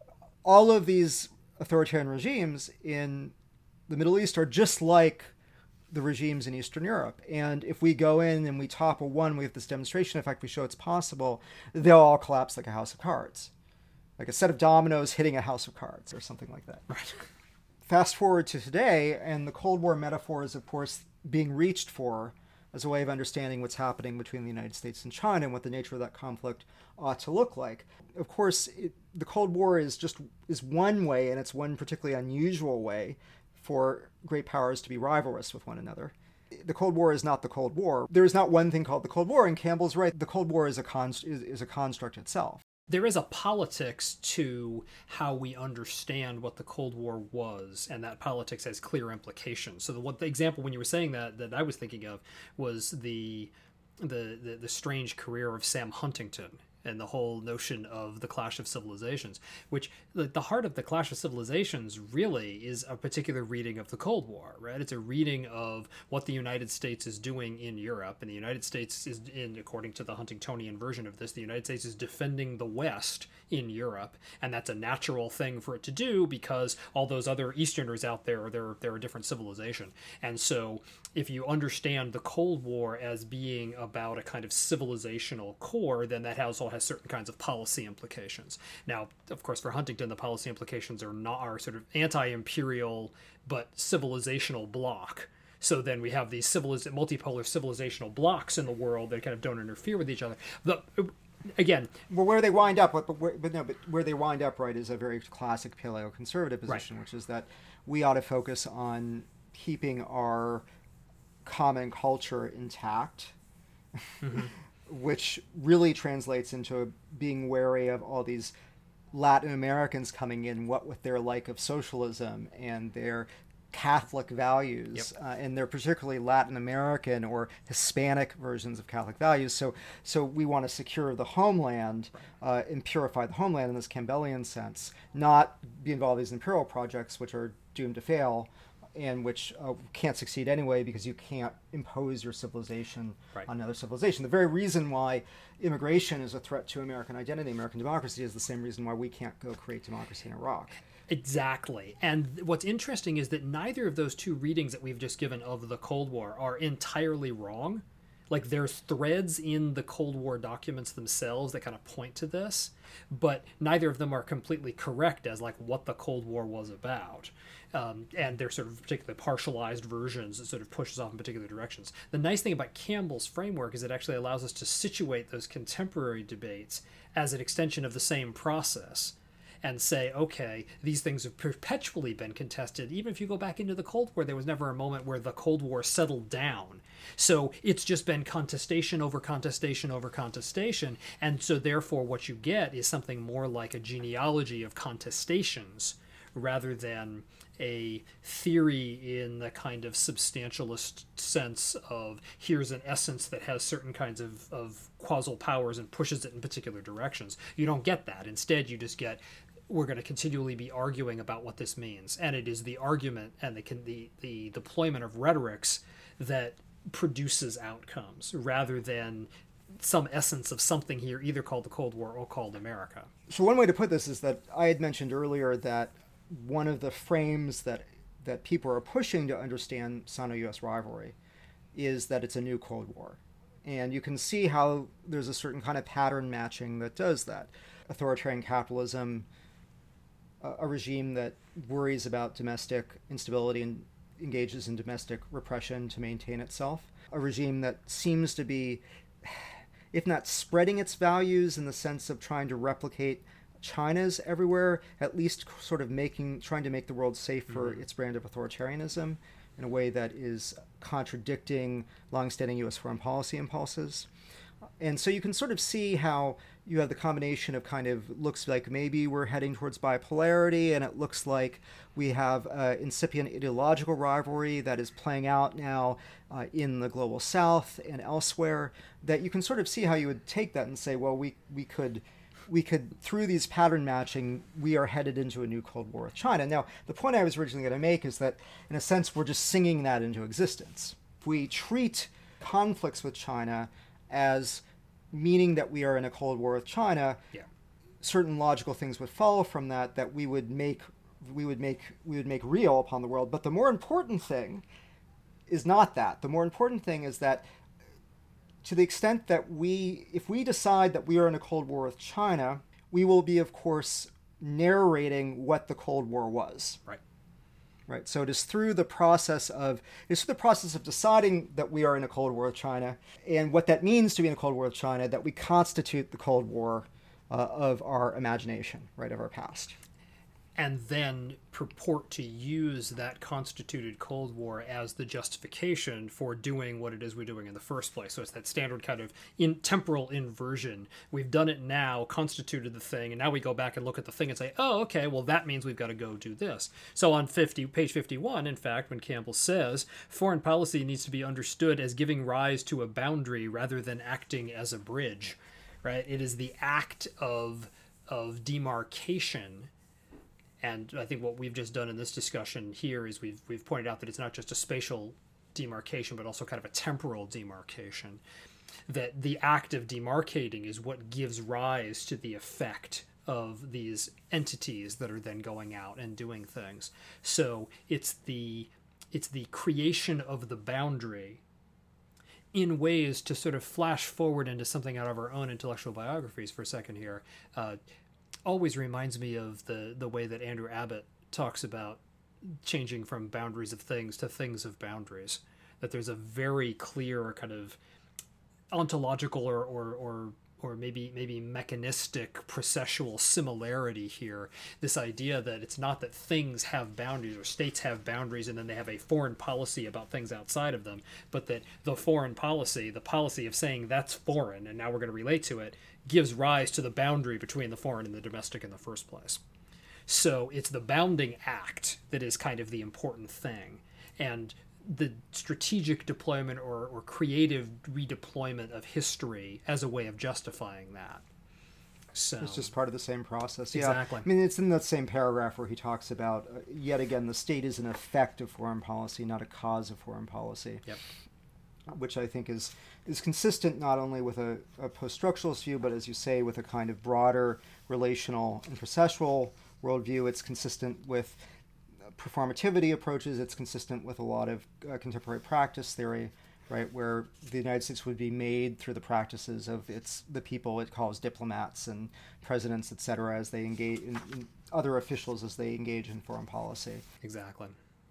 all of these authoritarian regimes in the Middle East are just like the regimes in Eastern Europe. And if we go in and we topple one, we have this demonstration effect, we show it's possible, they'll all collapse like a house of cards. Like a set of dominoes hitting a house of cards or something like that. Right. Fast forward to today, and the Cold War metaphor is, of course, being reached for as a way of understanding what's happening between the United States and China and what the nature of that conflict ought to look like. Of course, it, the Cold War is just is one way, and it's one particularly unusual way for great powers to be rivalrous with one another. The Cold War is not the Cold War. There is not one thing called the Cold War, and Campbell's right. The Cold War is a const- is, is a construct itself. There is a politics to how we understand what the Cold War was, and that politics has clear implications. So the, what, the example when you were saying that that I was thinking of was the the the, the strange career of Sam Huntington and the whole notion of the Clash of Civilizations, which the heart of the Clash of Civilizations really is a particular reading of the Cold War, right? It's a reading of what the United States is doing in Europe, and the United States is, in according to the Huntingtonian version of this, the United States is defending the West in Europe, and that's a natural thing for it to do because all those other Easterners out there, they're, they're a different civilization. And so if you understand the Cold War as being about a kind of civilizational core, then that has all has certain kinds of policy implications. Now, of course, for Huntington, the policy implications are not are sort of anti-imperial but civilizational block. So then we have these civiliz- multipolar civilizational blocks in the world that kind of don't interfere with each other. The, again, well, where they wind up, but, where, but no, but where they wind up, right, is a very classic paleo-conservative position, right, which is that we ought to focus on keeping our common culture intact. Mm-hmm. Which really translates into being wary of all these Latin Americans coming in, what with their like of socialism and their Catholic values, yep. uh, and they're particularly Latin American or Hispanic versions of Catholic values. So, so we want to secure the homeland uh, and purify the homeland in this Campbellian sense, not be involved in these imperial projects which are doomed to fail and which uh, can't succeed anyway because you can't impose your civilization right. on another civilization. The very reason why immigration is a threat to American identity, American democracy, is the same reason why we can't go create democracy in Iraq. Exactly. And what's interesting is that neither of those two readings that we've just given of the Cold War are entirely wrong. Like there's threads in the Cold War documents themselves that kind of point to this, but neither of them are completely correct as like what the Cold War was about. Um, and they're sort of particularly partialized versions that sort of pushes off in particular directions. The nice thing about Campbell's framework is it actually allows us to situate those contemporary debates as an extension of the same process and say, okay, these things have perpetually been contested. Even if you go back into the Cold War, there was never a moment where the Cold War settled down. So it's just been contestation over contestation over contestation. And so therefore what you get is something more like a genealogy of contestations rather than a theory in the kind of substantialist sense of here's an essence that has certain kinds of, of causal powers and pushes it in particular directions. You don't get that. Instead, you just get, we're going to continually be arguing about what this means. And it is the argument and the, the, the deployment of rhetorics that produces outcomes rather than some essence of something here either called the Cold War or called America. So one way to put this is that I had mentioned earlier that one of the frames that that people are pushing to understand Sino-U S rivalry is that it's a new Cold War. And you can see how there's a certain kind of pattern matching that does that. Authoritarian capitalism, a, a regime that worries about domestic instability and engages in domestic repression to maintain itself. A regime that seems to be, if not spreading its values in the sense of trying to replicate China's everywhere, at least sort of making, trying to make the world safe for mm-hmm. its brand of authoritarianism in a way that is contradicting longstanding U S foreign policy impulses. And so you can sort of see how you have the combination of kind of looks like maybe we're heading towards bipolarity, and it looks like we have uh, incipient ideological rivalry that is playing out now uh, in the global south and elsewhere, that you can sort of see how you would take that and say, well, we, we could... we could, through these pattern matching, we are headed into a new Cold War with China. Now, the point I was originally going to make is that, in a sense, we're just singing that into existence. If we treat conflicts with China as meaning that we are in a Cold War with China, yeah. certain logical things would follow from that that we would make we would make we would make real upon the world. But the more important thing is not that. The more important thing is that, to the extent that we, if we decide that we are in a Cold War with China, we will be, of course, narrating what the Cold War was. Right. Right. So it is through the process of, it's through the process of deciding that we are in a Cold War with China and what that means to be in a Cold War with China that we constitute the Cold War uh, of our imagination, right, of our past. And then purport to use that constituted Cold War as the justification for doing what it is we're doing in the first place. So it's that standard kind of in temporal inversion. We've done it now, constituted the thing, and now we go back and look at the thing and say, oh, okay, well, that means we've got to go do this. So on fifty, page fifty-one, in fact, when Campbell says, foreign policy needs to be understood as giving rise to a boundary rather than acting as a bridge, right? It is the act of of demarcation. And I think what we've just done in this discussion here is we've we've pointed out that it's not just a spatial demarcation, but also kind of a temporal demarcation. That the act of demarcating is what gives rise to the effect of these entities that are then going out and doing things. So it's the it's the creation of the boundary in ways to sort of flash forward into something out of our own intellectual biographies for a second here. Uh, always reminds me of the the way that Andrew Abbott talks about changing from boundaries of things to things of boundaries, that there's a very clear kind of ontological or or or, or maybe maybe mechanistic processual similarity here, this idea that it's not that things have boundaries or states have boundaries and then they have a foreign policy about things outside of them, but that the foreign policy, the policy of saying that's foreign and now we're going to relate to it, gives rise to the boundary between the foreign and the domestic in the first place. So it's the bounding act that is kind of the important thing. And the strategic deployment or, or creative redeployment of history as a way of justifying that. So it's just part of the same process. Exactly. Yeah. I mean, it's in that same paragraph where he talks about, uh, yet again, the state is an effect of foreign policy, not a cause of foreign policy. Yep. Which I think is is consistent not only with a, a post-structuralist view, but as you say, with a kind of broader relational and processual worldview. It's consistent with performativity approaches. It's consistent with a lot of uh, contemporary practice theory right, where the United States would be made through the practices of its the people it calls diplomats and presidents, et cetera, as they engage in, in other officials as they engage in foreign policy. Exactly.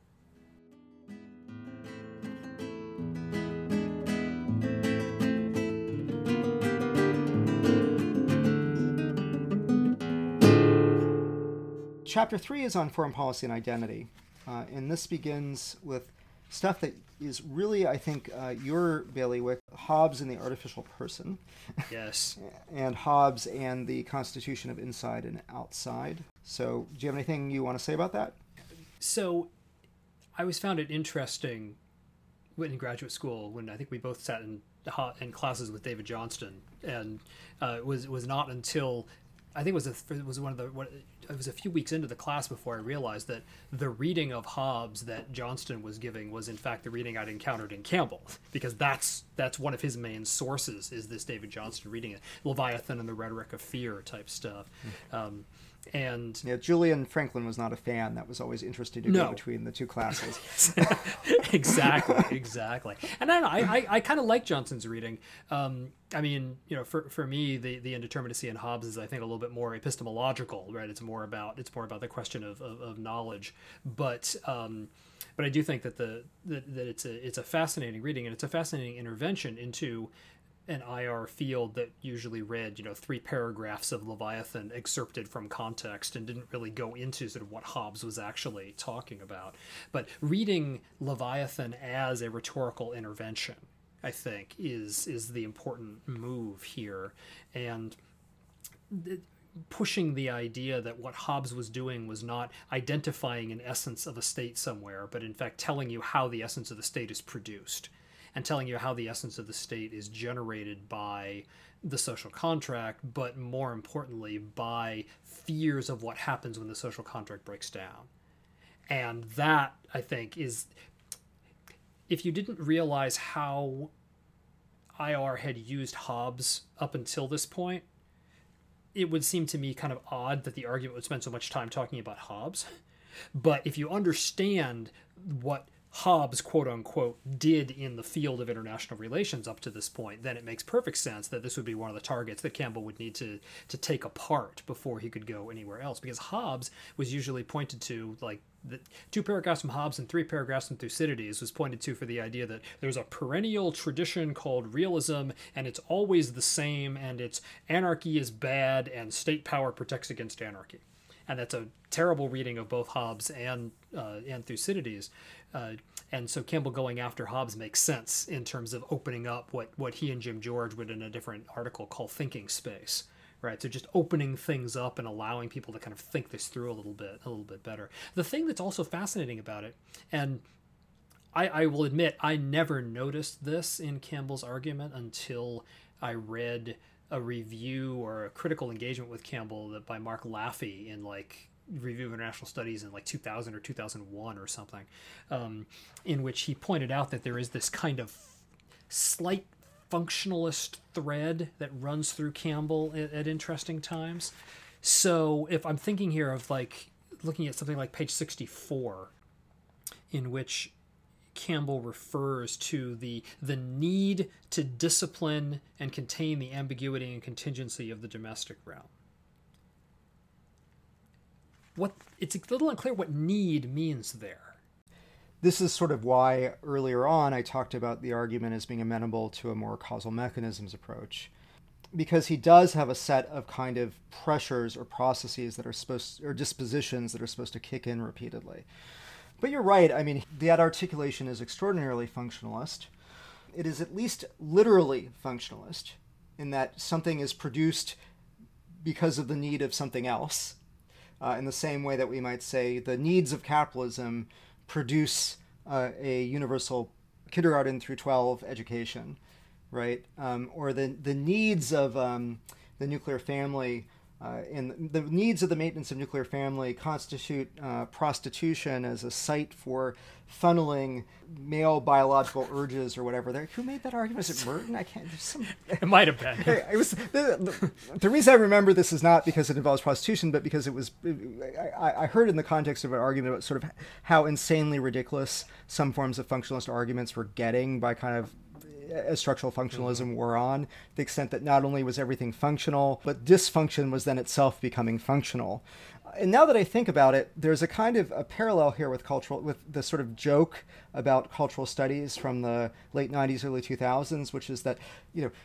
Chapter three is on foreign policy and identity, uh, and this begins with stuff that is really, I think, uh, your bailiwick, Hobbes and the artificial person. Yes. And Hobbes and the constitution of inside and outside. So do you have anything you want to say about that? So I always found it interesting in graduate school when I think we both sat in, in classes with David Johnston, and uh, it was, it was not until... I think it was a, it was one of the what, it was a few weeks into the class before I realized that the reading of Hobbes that Johnston was giving was in fact the reading I'd encountered in Campbell, because that's that's one of his main sources is this David Johnston reading it, Leviathan and the Rhetoric of Fear type stuff. Um, and yeah, Julian Franklin was not a fan. That was always interesting to no. go between the two classes. exactly, exactly. And I don't know, I, I, I kind of like Johnston's reading. Um, I mean, you know, for for me, the, the indeterminacy in Hobbes is, I think, a little bit more epistemological, right? It's more about it's more about the question of of, of knowledge, but um, but I do think that the that, that it's a it's a fascinating reading, and it's a fascinating intervention into an I R field that usually read, you know, three paragraphs of Leviathan excerpted from context and didn't really go into sort of what Hobbes was actually talking about. But reading Leviathan as a rhetorical intervention, I think, is is the important move here, and th- pushing the idea that what Hobbes was doing was not identifying an essence of a state somewhere, but in fact telling you how the essence of the state is produced, and telling you how the essence of the state is generated by the social contract, but more importantly, by fears of what happens when the social contract breaks down. And that, I think, is... If you didn't realize how I R had used Hobbes up until this point, it would seem to me kind of odd that the argument would spend so much time talking about Hobbes. But if you understand what Hobbes, quote unquote, did in the field of international relations up to this point, then it makes perfect sense that this would be one of the targets that Campbell would need to to take apart before he could go anywhere else. Because Hobbes was usually pointed to, like, the two paragraphs from Hobbes and three paragraphs from Thucydides was pointed to for the idea that there's a perennial tradition called realism, and it's always the same, and it's anarchy is bad and state power protects against anarchy. And that's a terrible reading of both Hobbes and uh, and Thucydides. Uh, and so Campbell going after Hobbes makes sense in terms of opening up what, what he and Jim George would in a different article call thinking space, right? So just opening things up and allowing people to kind of think this through a little bit, a little bit better. The thing that's also fascinating about it, and I, I will admit I never noticed this in Campbell's argument until I read a review or a critical engagement with Campbell that by Mark Laffey in like Review of International Studies in like two thousand or two thousand one or something, um, in which he pointed out that there is this kind of slight functionalist thread that runs through Campbell at, at interesting times. So if I'm thinking here of like looking at something like page sixty-four, in which Campbell refers to the the need to discipline and contain the ambiguity and contingency of the domestic realm. What it's a little unclear what need means there. This is sort of why earlier on I talked about the argument as being amenable to a more causal mechanisms approach, because he does have a set of kind of pressures or processes that are supposed, or dispositions that are supposed to kick in repeatedly. But you're right. I mean, that articulation is extraordinarily functionalist. It is at least literally functionalist in that something is produced because of the need of something else. Uh, in the same way that we might say the needs of capitalism produce uh, a universal kindergarten through twelve education, right? Um, or the, the needs of um, the nuclear family Uh, and the needs of the maintenance of nuclear family constitute uh, prostitution as a site for funneling male biological urges or whatever. There, who made that argument? Is it Merton? I can't. There's some. It might have been. It was the, the, the reason I remember this is not because it involves prostitution, but because it was. I, I heard in the context of an argument about sort of how insanely ridiculous some forms of functionalist arguments were getting by kind of as structural functionalism mm-hmm. wore on, the extent that not only was everything functional, but dysfunction was then itself becoming functional. And now that I think about it, there's a kind of a parallel here with cultural, with the sort of joke about cultural studies from the late nineties, early two thousands, which is that, you know,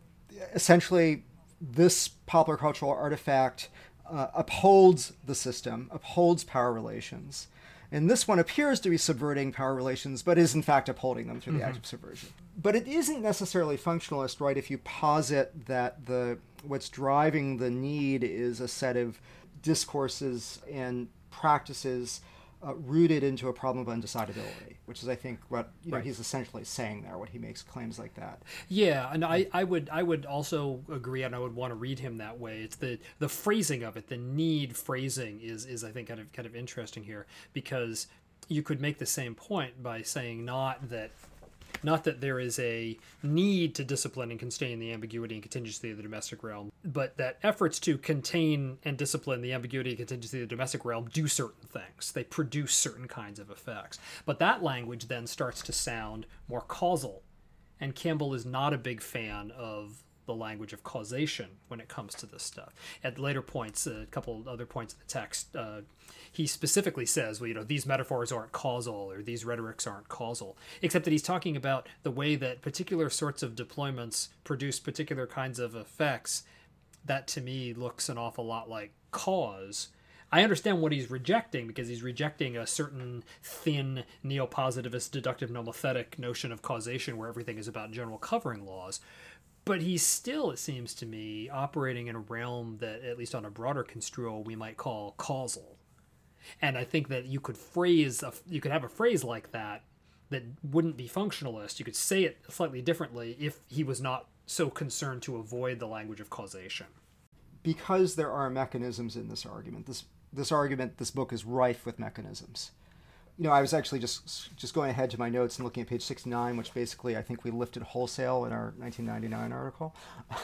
essentially this popular cultural artifact uh, upholds the system, upholds power relations. And this one appears to be subverting power relations, but is in fact upholding them through mm-hmm. the act of subversion. But it isn't necessarily functionalist, right? If you posit that the what's driving the need is a set of discourses and practices uh, rooted into a problem of undecidability, which is, I think, what you know right. he's essentially saying there when he makes claims like that. Yeah, and I, I would I would also agree, and I would want to read him that way. It's the the phrasing of it, the need phrasing is is I think kind of kind of interesting here, because you could make the same point by saying not that. Not that there is a need to discipline and contain the ambiguity and contingency of the domestic realm, but that efforts to contain and discipline the ambiguity and contingency of the domestic realm do certain things. They produce certain kinds of effects. But that language then starts to sound more causal. And Campbell is not a big fan of the language of causation when it comes to this stuff. At later points, a couple other points in the text, uh, he specifically says, well, you know, these metaphors aren't causal, or these rhetorics aren't causal, except that he's talking about the way that particular sorts of deployments produce particular kinds of effects. That to me looks an awful lot like cause. I understand what he's rejecting, because he's rejecting a certain thin neo-positivist deductive nomothetic notion of causation where everything is about general covering laws. But he's still, it seems to me, operating in a realm that, at least on a broader construal, we might call causal. And I think that you could phrase, a, you could have a phrase like that that wouldn't be functionalist. You could say it slightly differently if he was not so concerned to avoid the language of causation. Because there are mechanisms in this argument, this this argument, this book is rife with mechanisms. You know, I was actually just just going ahead to my notes and looking at page sixty-nine, which basically I think we lifted wholesale in our nineteen ninety-nine article.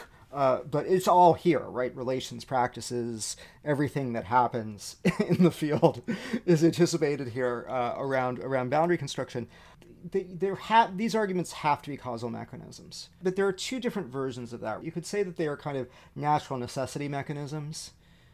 Uh, but it's all here, right? Relations, practices, everything that happens in the field is anticipated here uh, around around boundary construction. They, there ha- these arguments have to be causal mechanisms. But there are two different versions of that. You could say that they are kind of natural necessity mechanisms,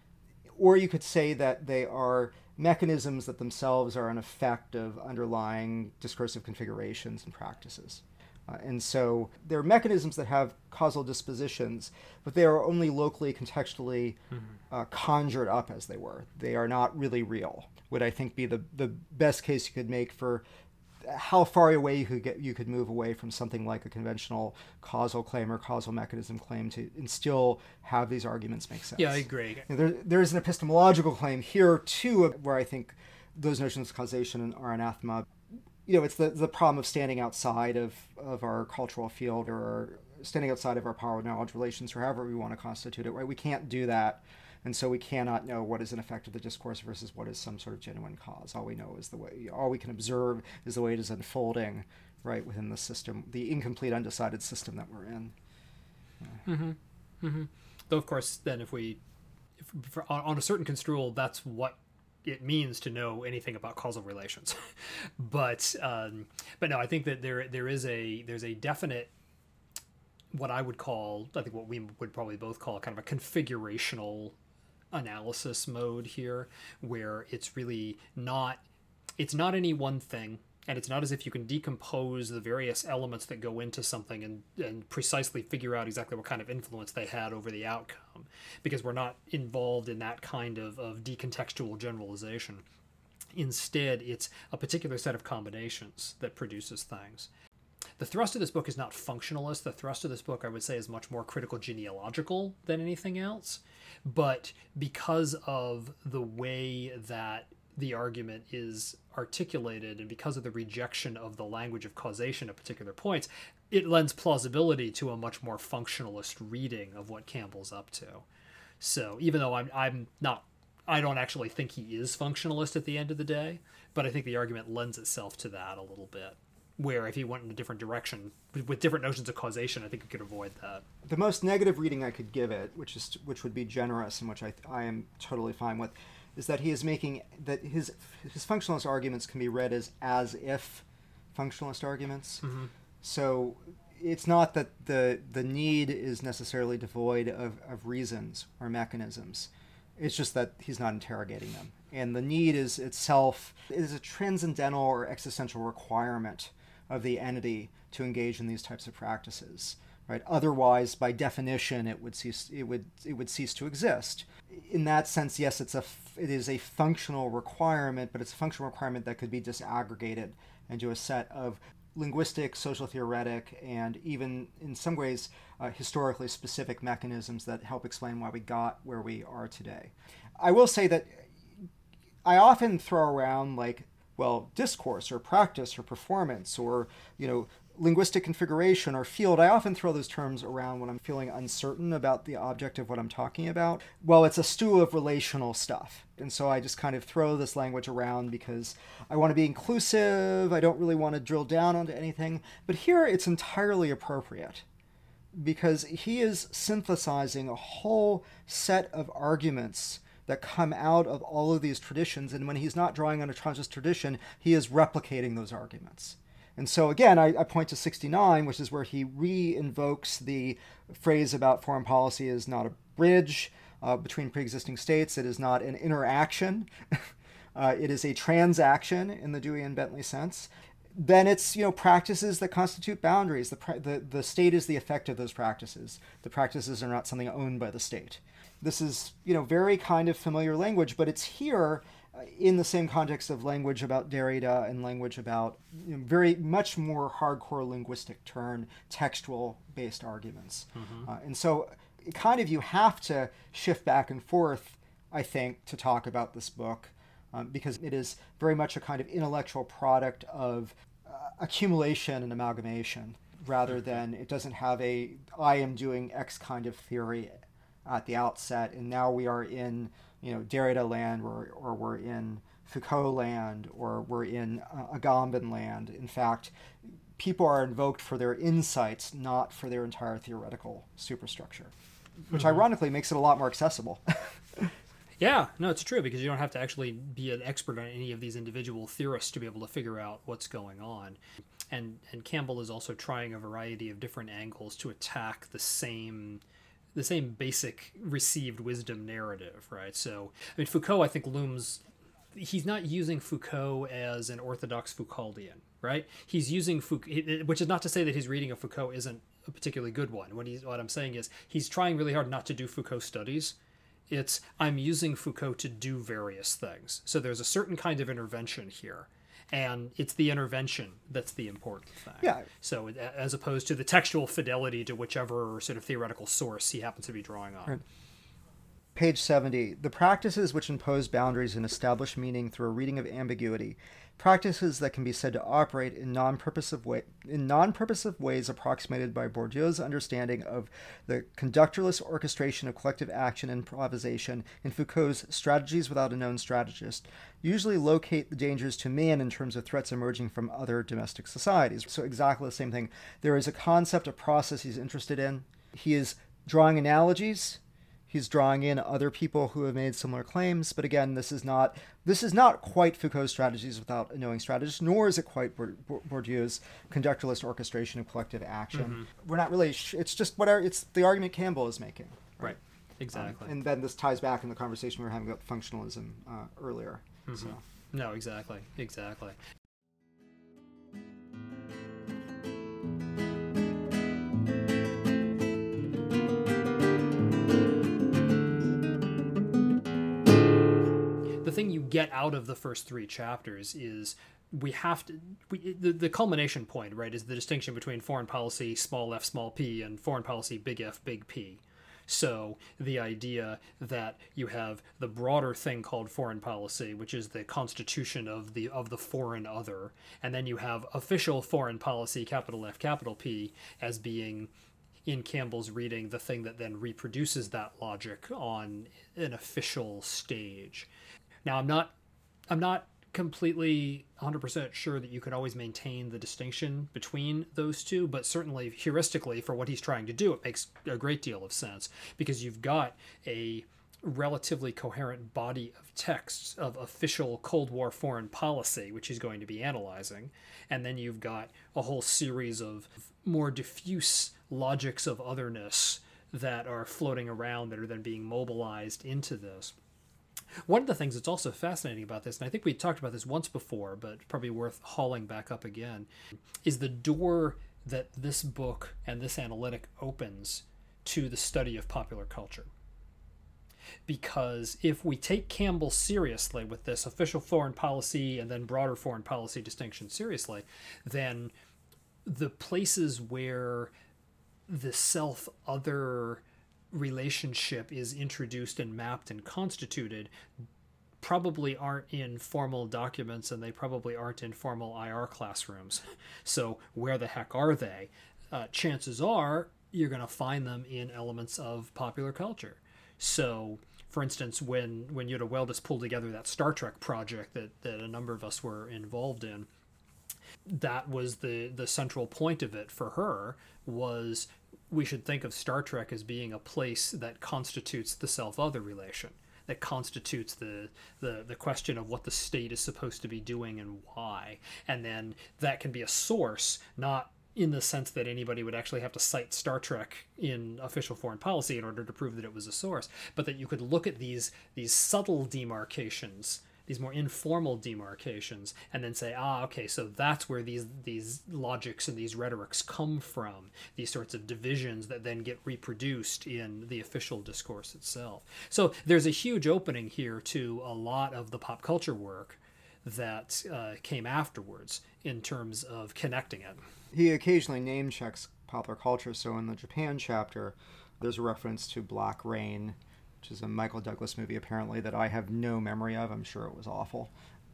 or you could say that they are mechanisms that themselves are an effect of underlying discursive configurations and practices. Uh, and so they're mechanisms that have causal dispositions, but they are only locally, contextually mm-hmm. uh, conjured up, as they were. They are not really real, would I think be the, the best case you could make for how far away you could get you could move away from something like a conventional causal claim or causal mechanism claim to and still have these arguments make sense. Yeah, I agree. You know, there, there's an epistemological claim here too, where I think those notions of causation are anathema. You know, it's the the problem of standing outside of, of our cultural field, or standing outside of our power knowledge relations, or however we want to constitute it, right? We can't do that. And so we cannot know what is an effect of the discourse versus what is some sort of genuine cause. All we know is the way, all we can observe is the way it is unfolding, right, within the system, the incomplete, undecided system that we're in. Yeah. Mm-hmm. Mm-hmm. Though, of course, then if we, if, for, on a certain construal, that's what it means to know anything about causal relations. but, um, but no, I think that there there is a there's a definite, what I would call, I think what we would probably both call kind of a configurational analysis mode here, where it's really not it's not any one thing, and it's not as if you can decompose the various elements that go into something and, and precisely figure out exactly what kind of influence they had over the outcome, because we're not involved in that kind of, of decontextual generalization. Instead, it's a particular set of combinations that produces things. The thrust of this book is not functionalist. The thrust of this book, I would say, is much more critical genealogical than anything else. But because of the way that the argument is articulated, and because of the rejection of the language of causation at particular points, it lends plausibility to a much more functionalist reading of what Campbell's up to. So even though I'm I'm not, I don't actually think he is functionalist at the end of the day, but I think the argument lends itself to that a little bit. Where if he went in a different direction with different notions of causation, I think we could avoid that. The most negative reading I could give it, which is which would be generous and which I I am totally fine with, is that he is making that his his functionalist arguments can be read as as if functionalist arguments. Mm-hmm. So it's not that the the need is necessarily devoid of, of reasons or mechanisms. It's just that he's not interrogating them. And the need is itself is a transcendental or existential requirement of the entity to engage in these types of practices. Right? Otherwise, by definition, it would cease it would it would cease to exist. In that sense, yes, it's a it is a functional requirement, but it's a functional requirement that could be disaggregated into a set of linguistic, social theoretic, and even in some ways uh, historically specific mechanisms that help explain why we got where we are today. I will say that I often throw around like, well, discourse or practice or performance or, you know, linguistic configuration or field. I often throw those terms around when I'm feeling uncertain about the object of what I'm talking about. Well, it's a stew of relational stuff. And so I just kind of throw this language around because I want to be inclusive. I don't really want to drill down onto anything. But here it's entirely appropriate because he is synthesizing a whole set of arguments that come out of all of these traditions. And when he's not drawing on a conscious tradition, he is replicating those arguments. And so again, I, I point to sixty-nine, which is where he re-invokes the phrase about foreign policy is not a bridge uh, between pre-existing states. It is not an interaction. uh, it is a transaction in the Dewey and Bentley sense. Then it's, you know, practices that constitute boundaries. The, the, the state is the effect of those practices. The practices are not something owned by the state. This is, you know, very kind of familiar language, but it's here in the same context of language about Derrida and language about, you know, very much more hardcore linguistic turn, textual-based arguments. Mm-hmm. Uh, and so kind of you have to shift back and forth, I think, to talk about this book, um, because it is very much a kind of intellectual product of uh, accumulation and amalgamation, rather than it doesn't have a, I am doing X kind of theory at the outset, and now we are in, you know, Derrida land, or, or we're in Foucault land, or we're in uh, Agamben land. In fact, people are invoked for their insights, not for their entire theoretical superstructure, which mm-hmm. ironically makes it a lot more accessible. Yeah, no, it's true, because you don't have to actually be an expert on any of these individual theorists to be able to figure out what's going on. And and Campbell is also trying a variety of different angles to attack the same the same basic received wisdom narrative, right? So, I mean, Foucault, I think, looms... He's not using Foucault as an orthodox Foucauldian, right? He's using Foucault, which is not to say that his reading of Foucault isn't a particularly good one. What, he's, what I'm saying is he's trying really hard not to do Foucault studies. It's, I'm using Foucault to do various things. So there's a certain kind of intervention here. And it's the intervention that's the important thing. Yeah. So as opposed to the textual fidelity to whichever sort of theoretical source he happens to be drawing on. Right. Page seventy. The practices which impose boundaries and establish meaning through a reading of ambiguity, practices that can be said to operate in non-purposive way, in non-purposive ways approximated by Bourdieu's understanding of the conductorless orchestration of collective action and improvisation in Foucault's Strategies Without a Known Strategist, usually locate the dangers to man in terms of threats emerging from other domestic societies. So exactly the same thing. There is a concept, a process he's interested in. He is drawing analogies. He's drawing in other people who have made similar claims, but again, this is not this is not quite Foucault's Strategies Without a Knowing Strategist, nor is it quite Bourdieu's conductorless orchestration of collective action. Mm-hmm. We're not really. Sh- it's just what our, it's the argument Campbell is making. Right. right. Exactly. Um, and then this ties back in the conversation we were having about functionalism uh, earlier. Mm-hmm. So. No, exactly, exactly. The thing you get out of the first three chapters is we have to we, the, the culmination point, right, is the distinction between foreign policy small f small p and foreign policy big F big P. So the idea that you have the broader thing called foreign policy, which is the constitution of the of the foreign other, and then you have official foreign policy, capital F capital P, as being, in Campbell's reading, the thing that then reproduces that logic on an official stage. Now, I'm not I'm not completely one hundred percent sure that you could always maintain the distinction between those two, but certainly heuristically for what he's trying to do, it makes a great deal of sense, because you've got a relatively coherent body of texts of official Cold War foreign policy, which he's going to be analyzing. And then you've got a whole series of more diffuse logics of otherness that are floating around that are then being mobilized into this. One of the things that's also fascinating about this, and I think we talked about this once before, but probably worth hauling back up again, is the door that this book and this analytic opens to the study of popular culture. Because if we take Campbell seriously with this official foreign policy and then broader foreign policy distinction seriously, then the places where the self-other relationship is introduced and mapped and constituted probably aren't in formal documents, and they probably aren't in formal I R classrooms. So where the heck are they? Uh, chances are you're going to find them in elements of popular culture. So, for instance, when, when Jutta Weldis pulled together that Star Trek project that, that a number of us were involved in, that was the, the central point of it for her, was we should think of Star Trek as being a place that constitutes the self-other relation, that constitutes the, the, the question of what the state is supposed to be doing and why. And then that can be a source, not in the sense that anybody would actually have to cite Star Trek in official foreign policy in order to prove that it was a source, but that you could look at these these subtle demarcations, these more informal demarcations, and then say, ah, okay, so that's where these these logics and these rhetorics come from, these sorts of divisions that then get reproduced in the official discourse itself. So there's a huge opening here to a lot of the pop culture work that uh, came afterwards in terms of connecting it. He occasionally name checks popular culture. So in the Japan chapter, there's a reference to Black Rain, which is a Michael Douglas movie, apparently, that I have no memory of. I'm sure it was awful.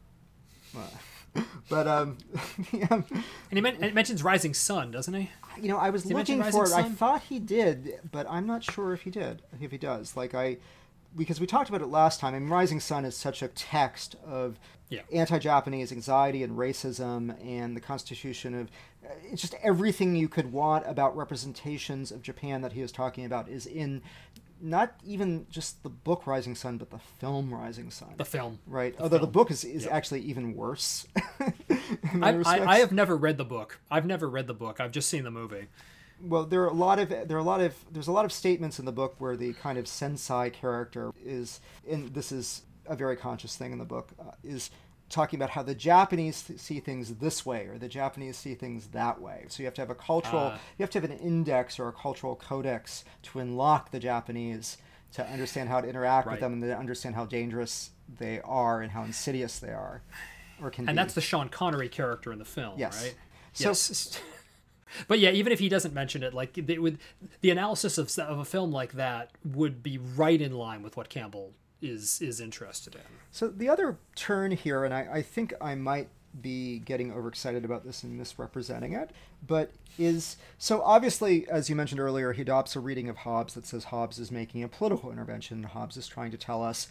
Uh, but, um... yeah. And he men- it mentions Rising Sun, doesn't he? You know, I was Did looking for it. Sun? I thought he did, but I'm not sure if he did, if he does. Like, I... Because we talked about it last time. I mean, Rising Sun is such a text of yeah. anti-Japanese anxiety and racism and the constitution of... It's just everything you could want about representations of Japan that he was talking about is in not even just the book Rising Sun, but the film Rising Sun. The film. Right. The Although film. the book is, is yep. actually even worse. I, I, I have never read the book. I've never read the book. I've just seen the movie. Well, there are a lot of there are a lot of there's a lot of statements in the book where the kind of sensei character is, and this is a very conscious thing in the book, uh, is talking about how the Japanese th- see things this way or the Japanese see things that way. So you have to have a cultural, uh, you have to have an index or a cultural codex to unlock the Japanese, to understand how to interact right. with them and to understand how dangerous they are and how insidious they are, or can and be. that's the Sean Connery character in the film, yes. right? So, yes. But yeah, even if he doesn't mention it, like they would, the analysis of, of a film like that would be right in line with what Campbell is is interested in. So the other turn here, and I, I think I might be getting overexcited about this and misrepresenting it, but is, so obviously, as you mentioned earlier, he adopts a reading of Hobbes that says Hobbes is making a political intervention. Hobbes is trying to tell us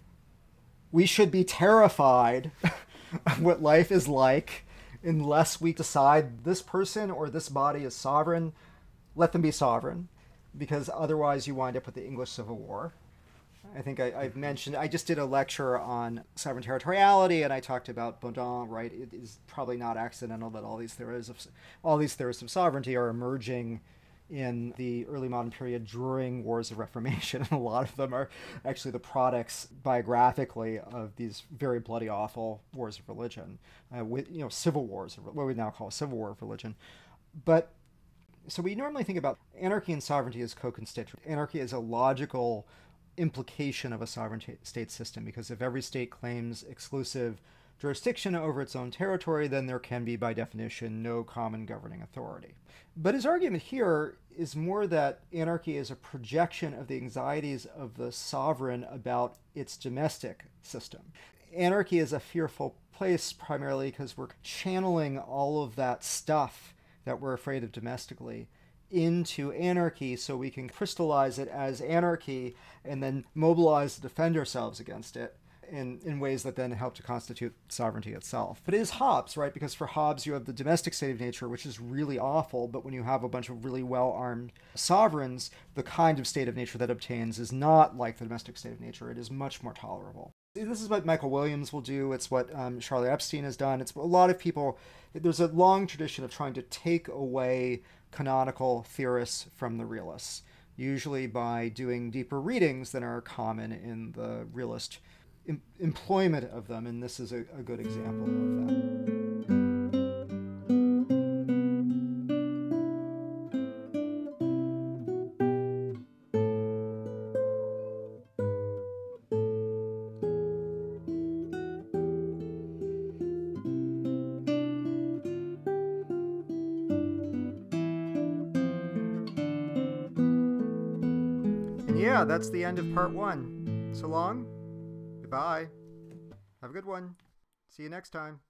we should be terrified of what life is like unless we decide this person or this body is sovereign. Let them be sovereign, because otherwise you wind up with the English Civil War. I think I, I've mentioned, I just did a lecture on sovereign territoriality, and I talked about Baudin, right? It is probably not accidental that all these theories of all these theories of sovereignty are emerging in the early modern period during wars of Reformation, and a lot of them are actually the products biographically of these very bloody, awful wars of religion, uh, with you know civil wars, what we now call a civil war of religion. But so we normally think about anarchy and sovereignty as co-constituent. Anarchy is a logical implication of a sovereign state system, because if every state claims exclusive jurisdiction over its own territory, then there can be, by definition, no common governing authority. But his argument here is more that anarchy is a projection of the anxieties of the sovereign about its domestic system. Anarchy is a fearful place primarily because we're channeling all of that stuff that we're afraid of domestically into anarchy, so we can crystallize it as anarchy and then mobilize to defend ourselves against it. in, in ways that then help to constitute sovereignty itself. But it is Hobbes, right? Because for Hobbes, you have the domestic state of nature, which is really awful, but when you have a bunch of really well-armed sovereigns, the kind of state of nature that obtains is not like the domestic state of nature. It is much more tolerable. This is what Michael Williams will do. It's what um, Charlotte Epstein has done. It's a lot of people. There's a long tradition of trying to take away canonical theorists from the realists, usually by doing deeper readings than are common in the realist em- employment of them. And this is a, a good example of that. Yeah, that's the end of part one. So long. Goodbye. Have a good one. See you next time.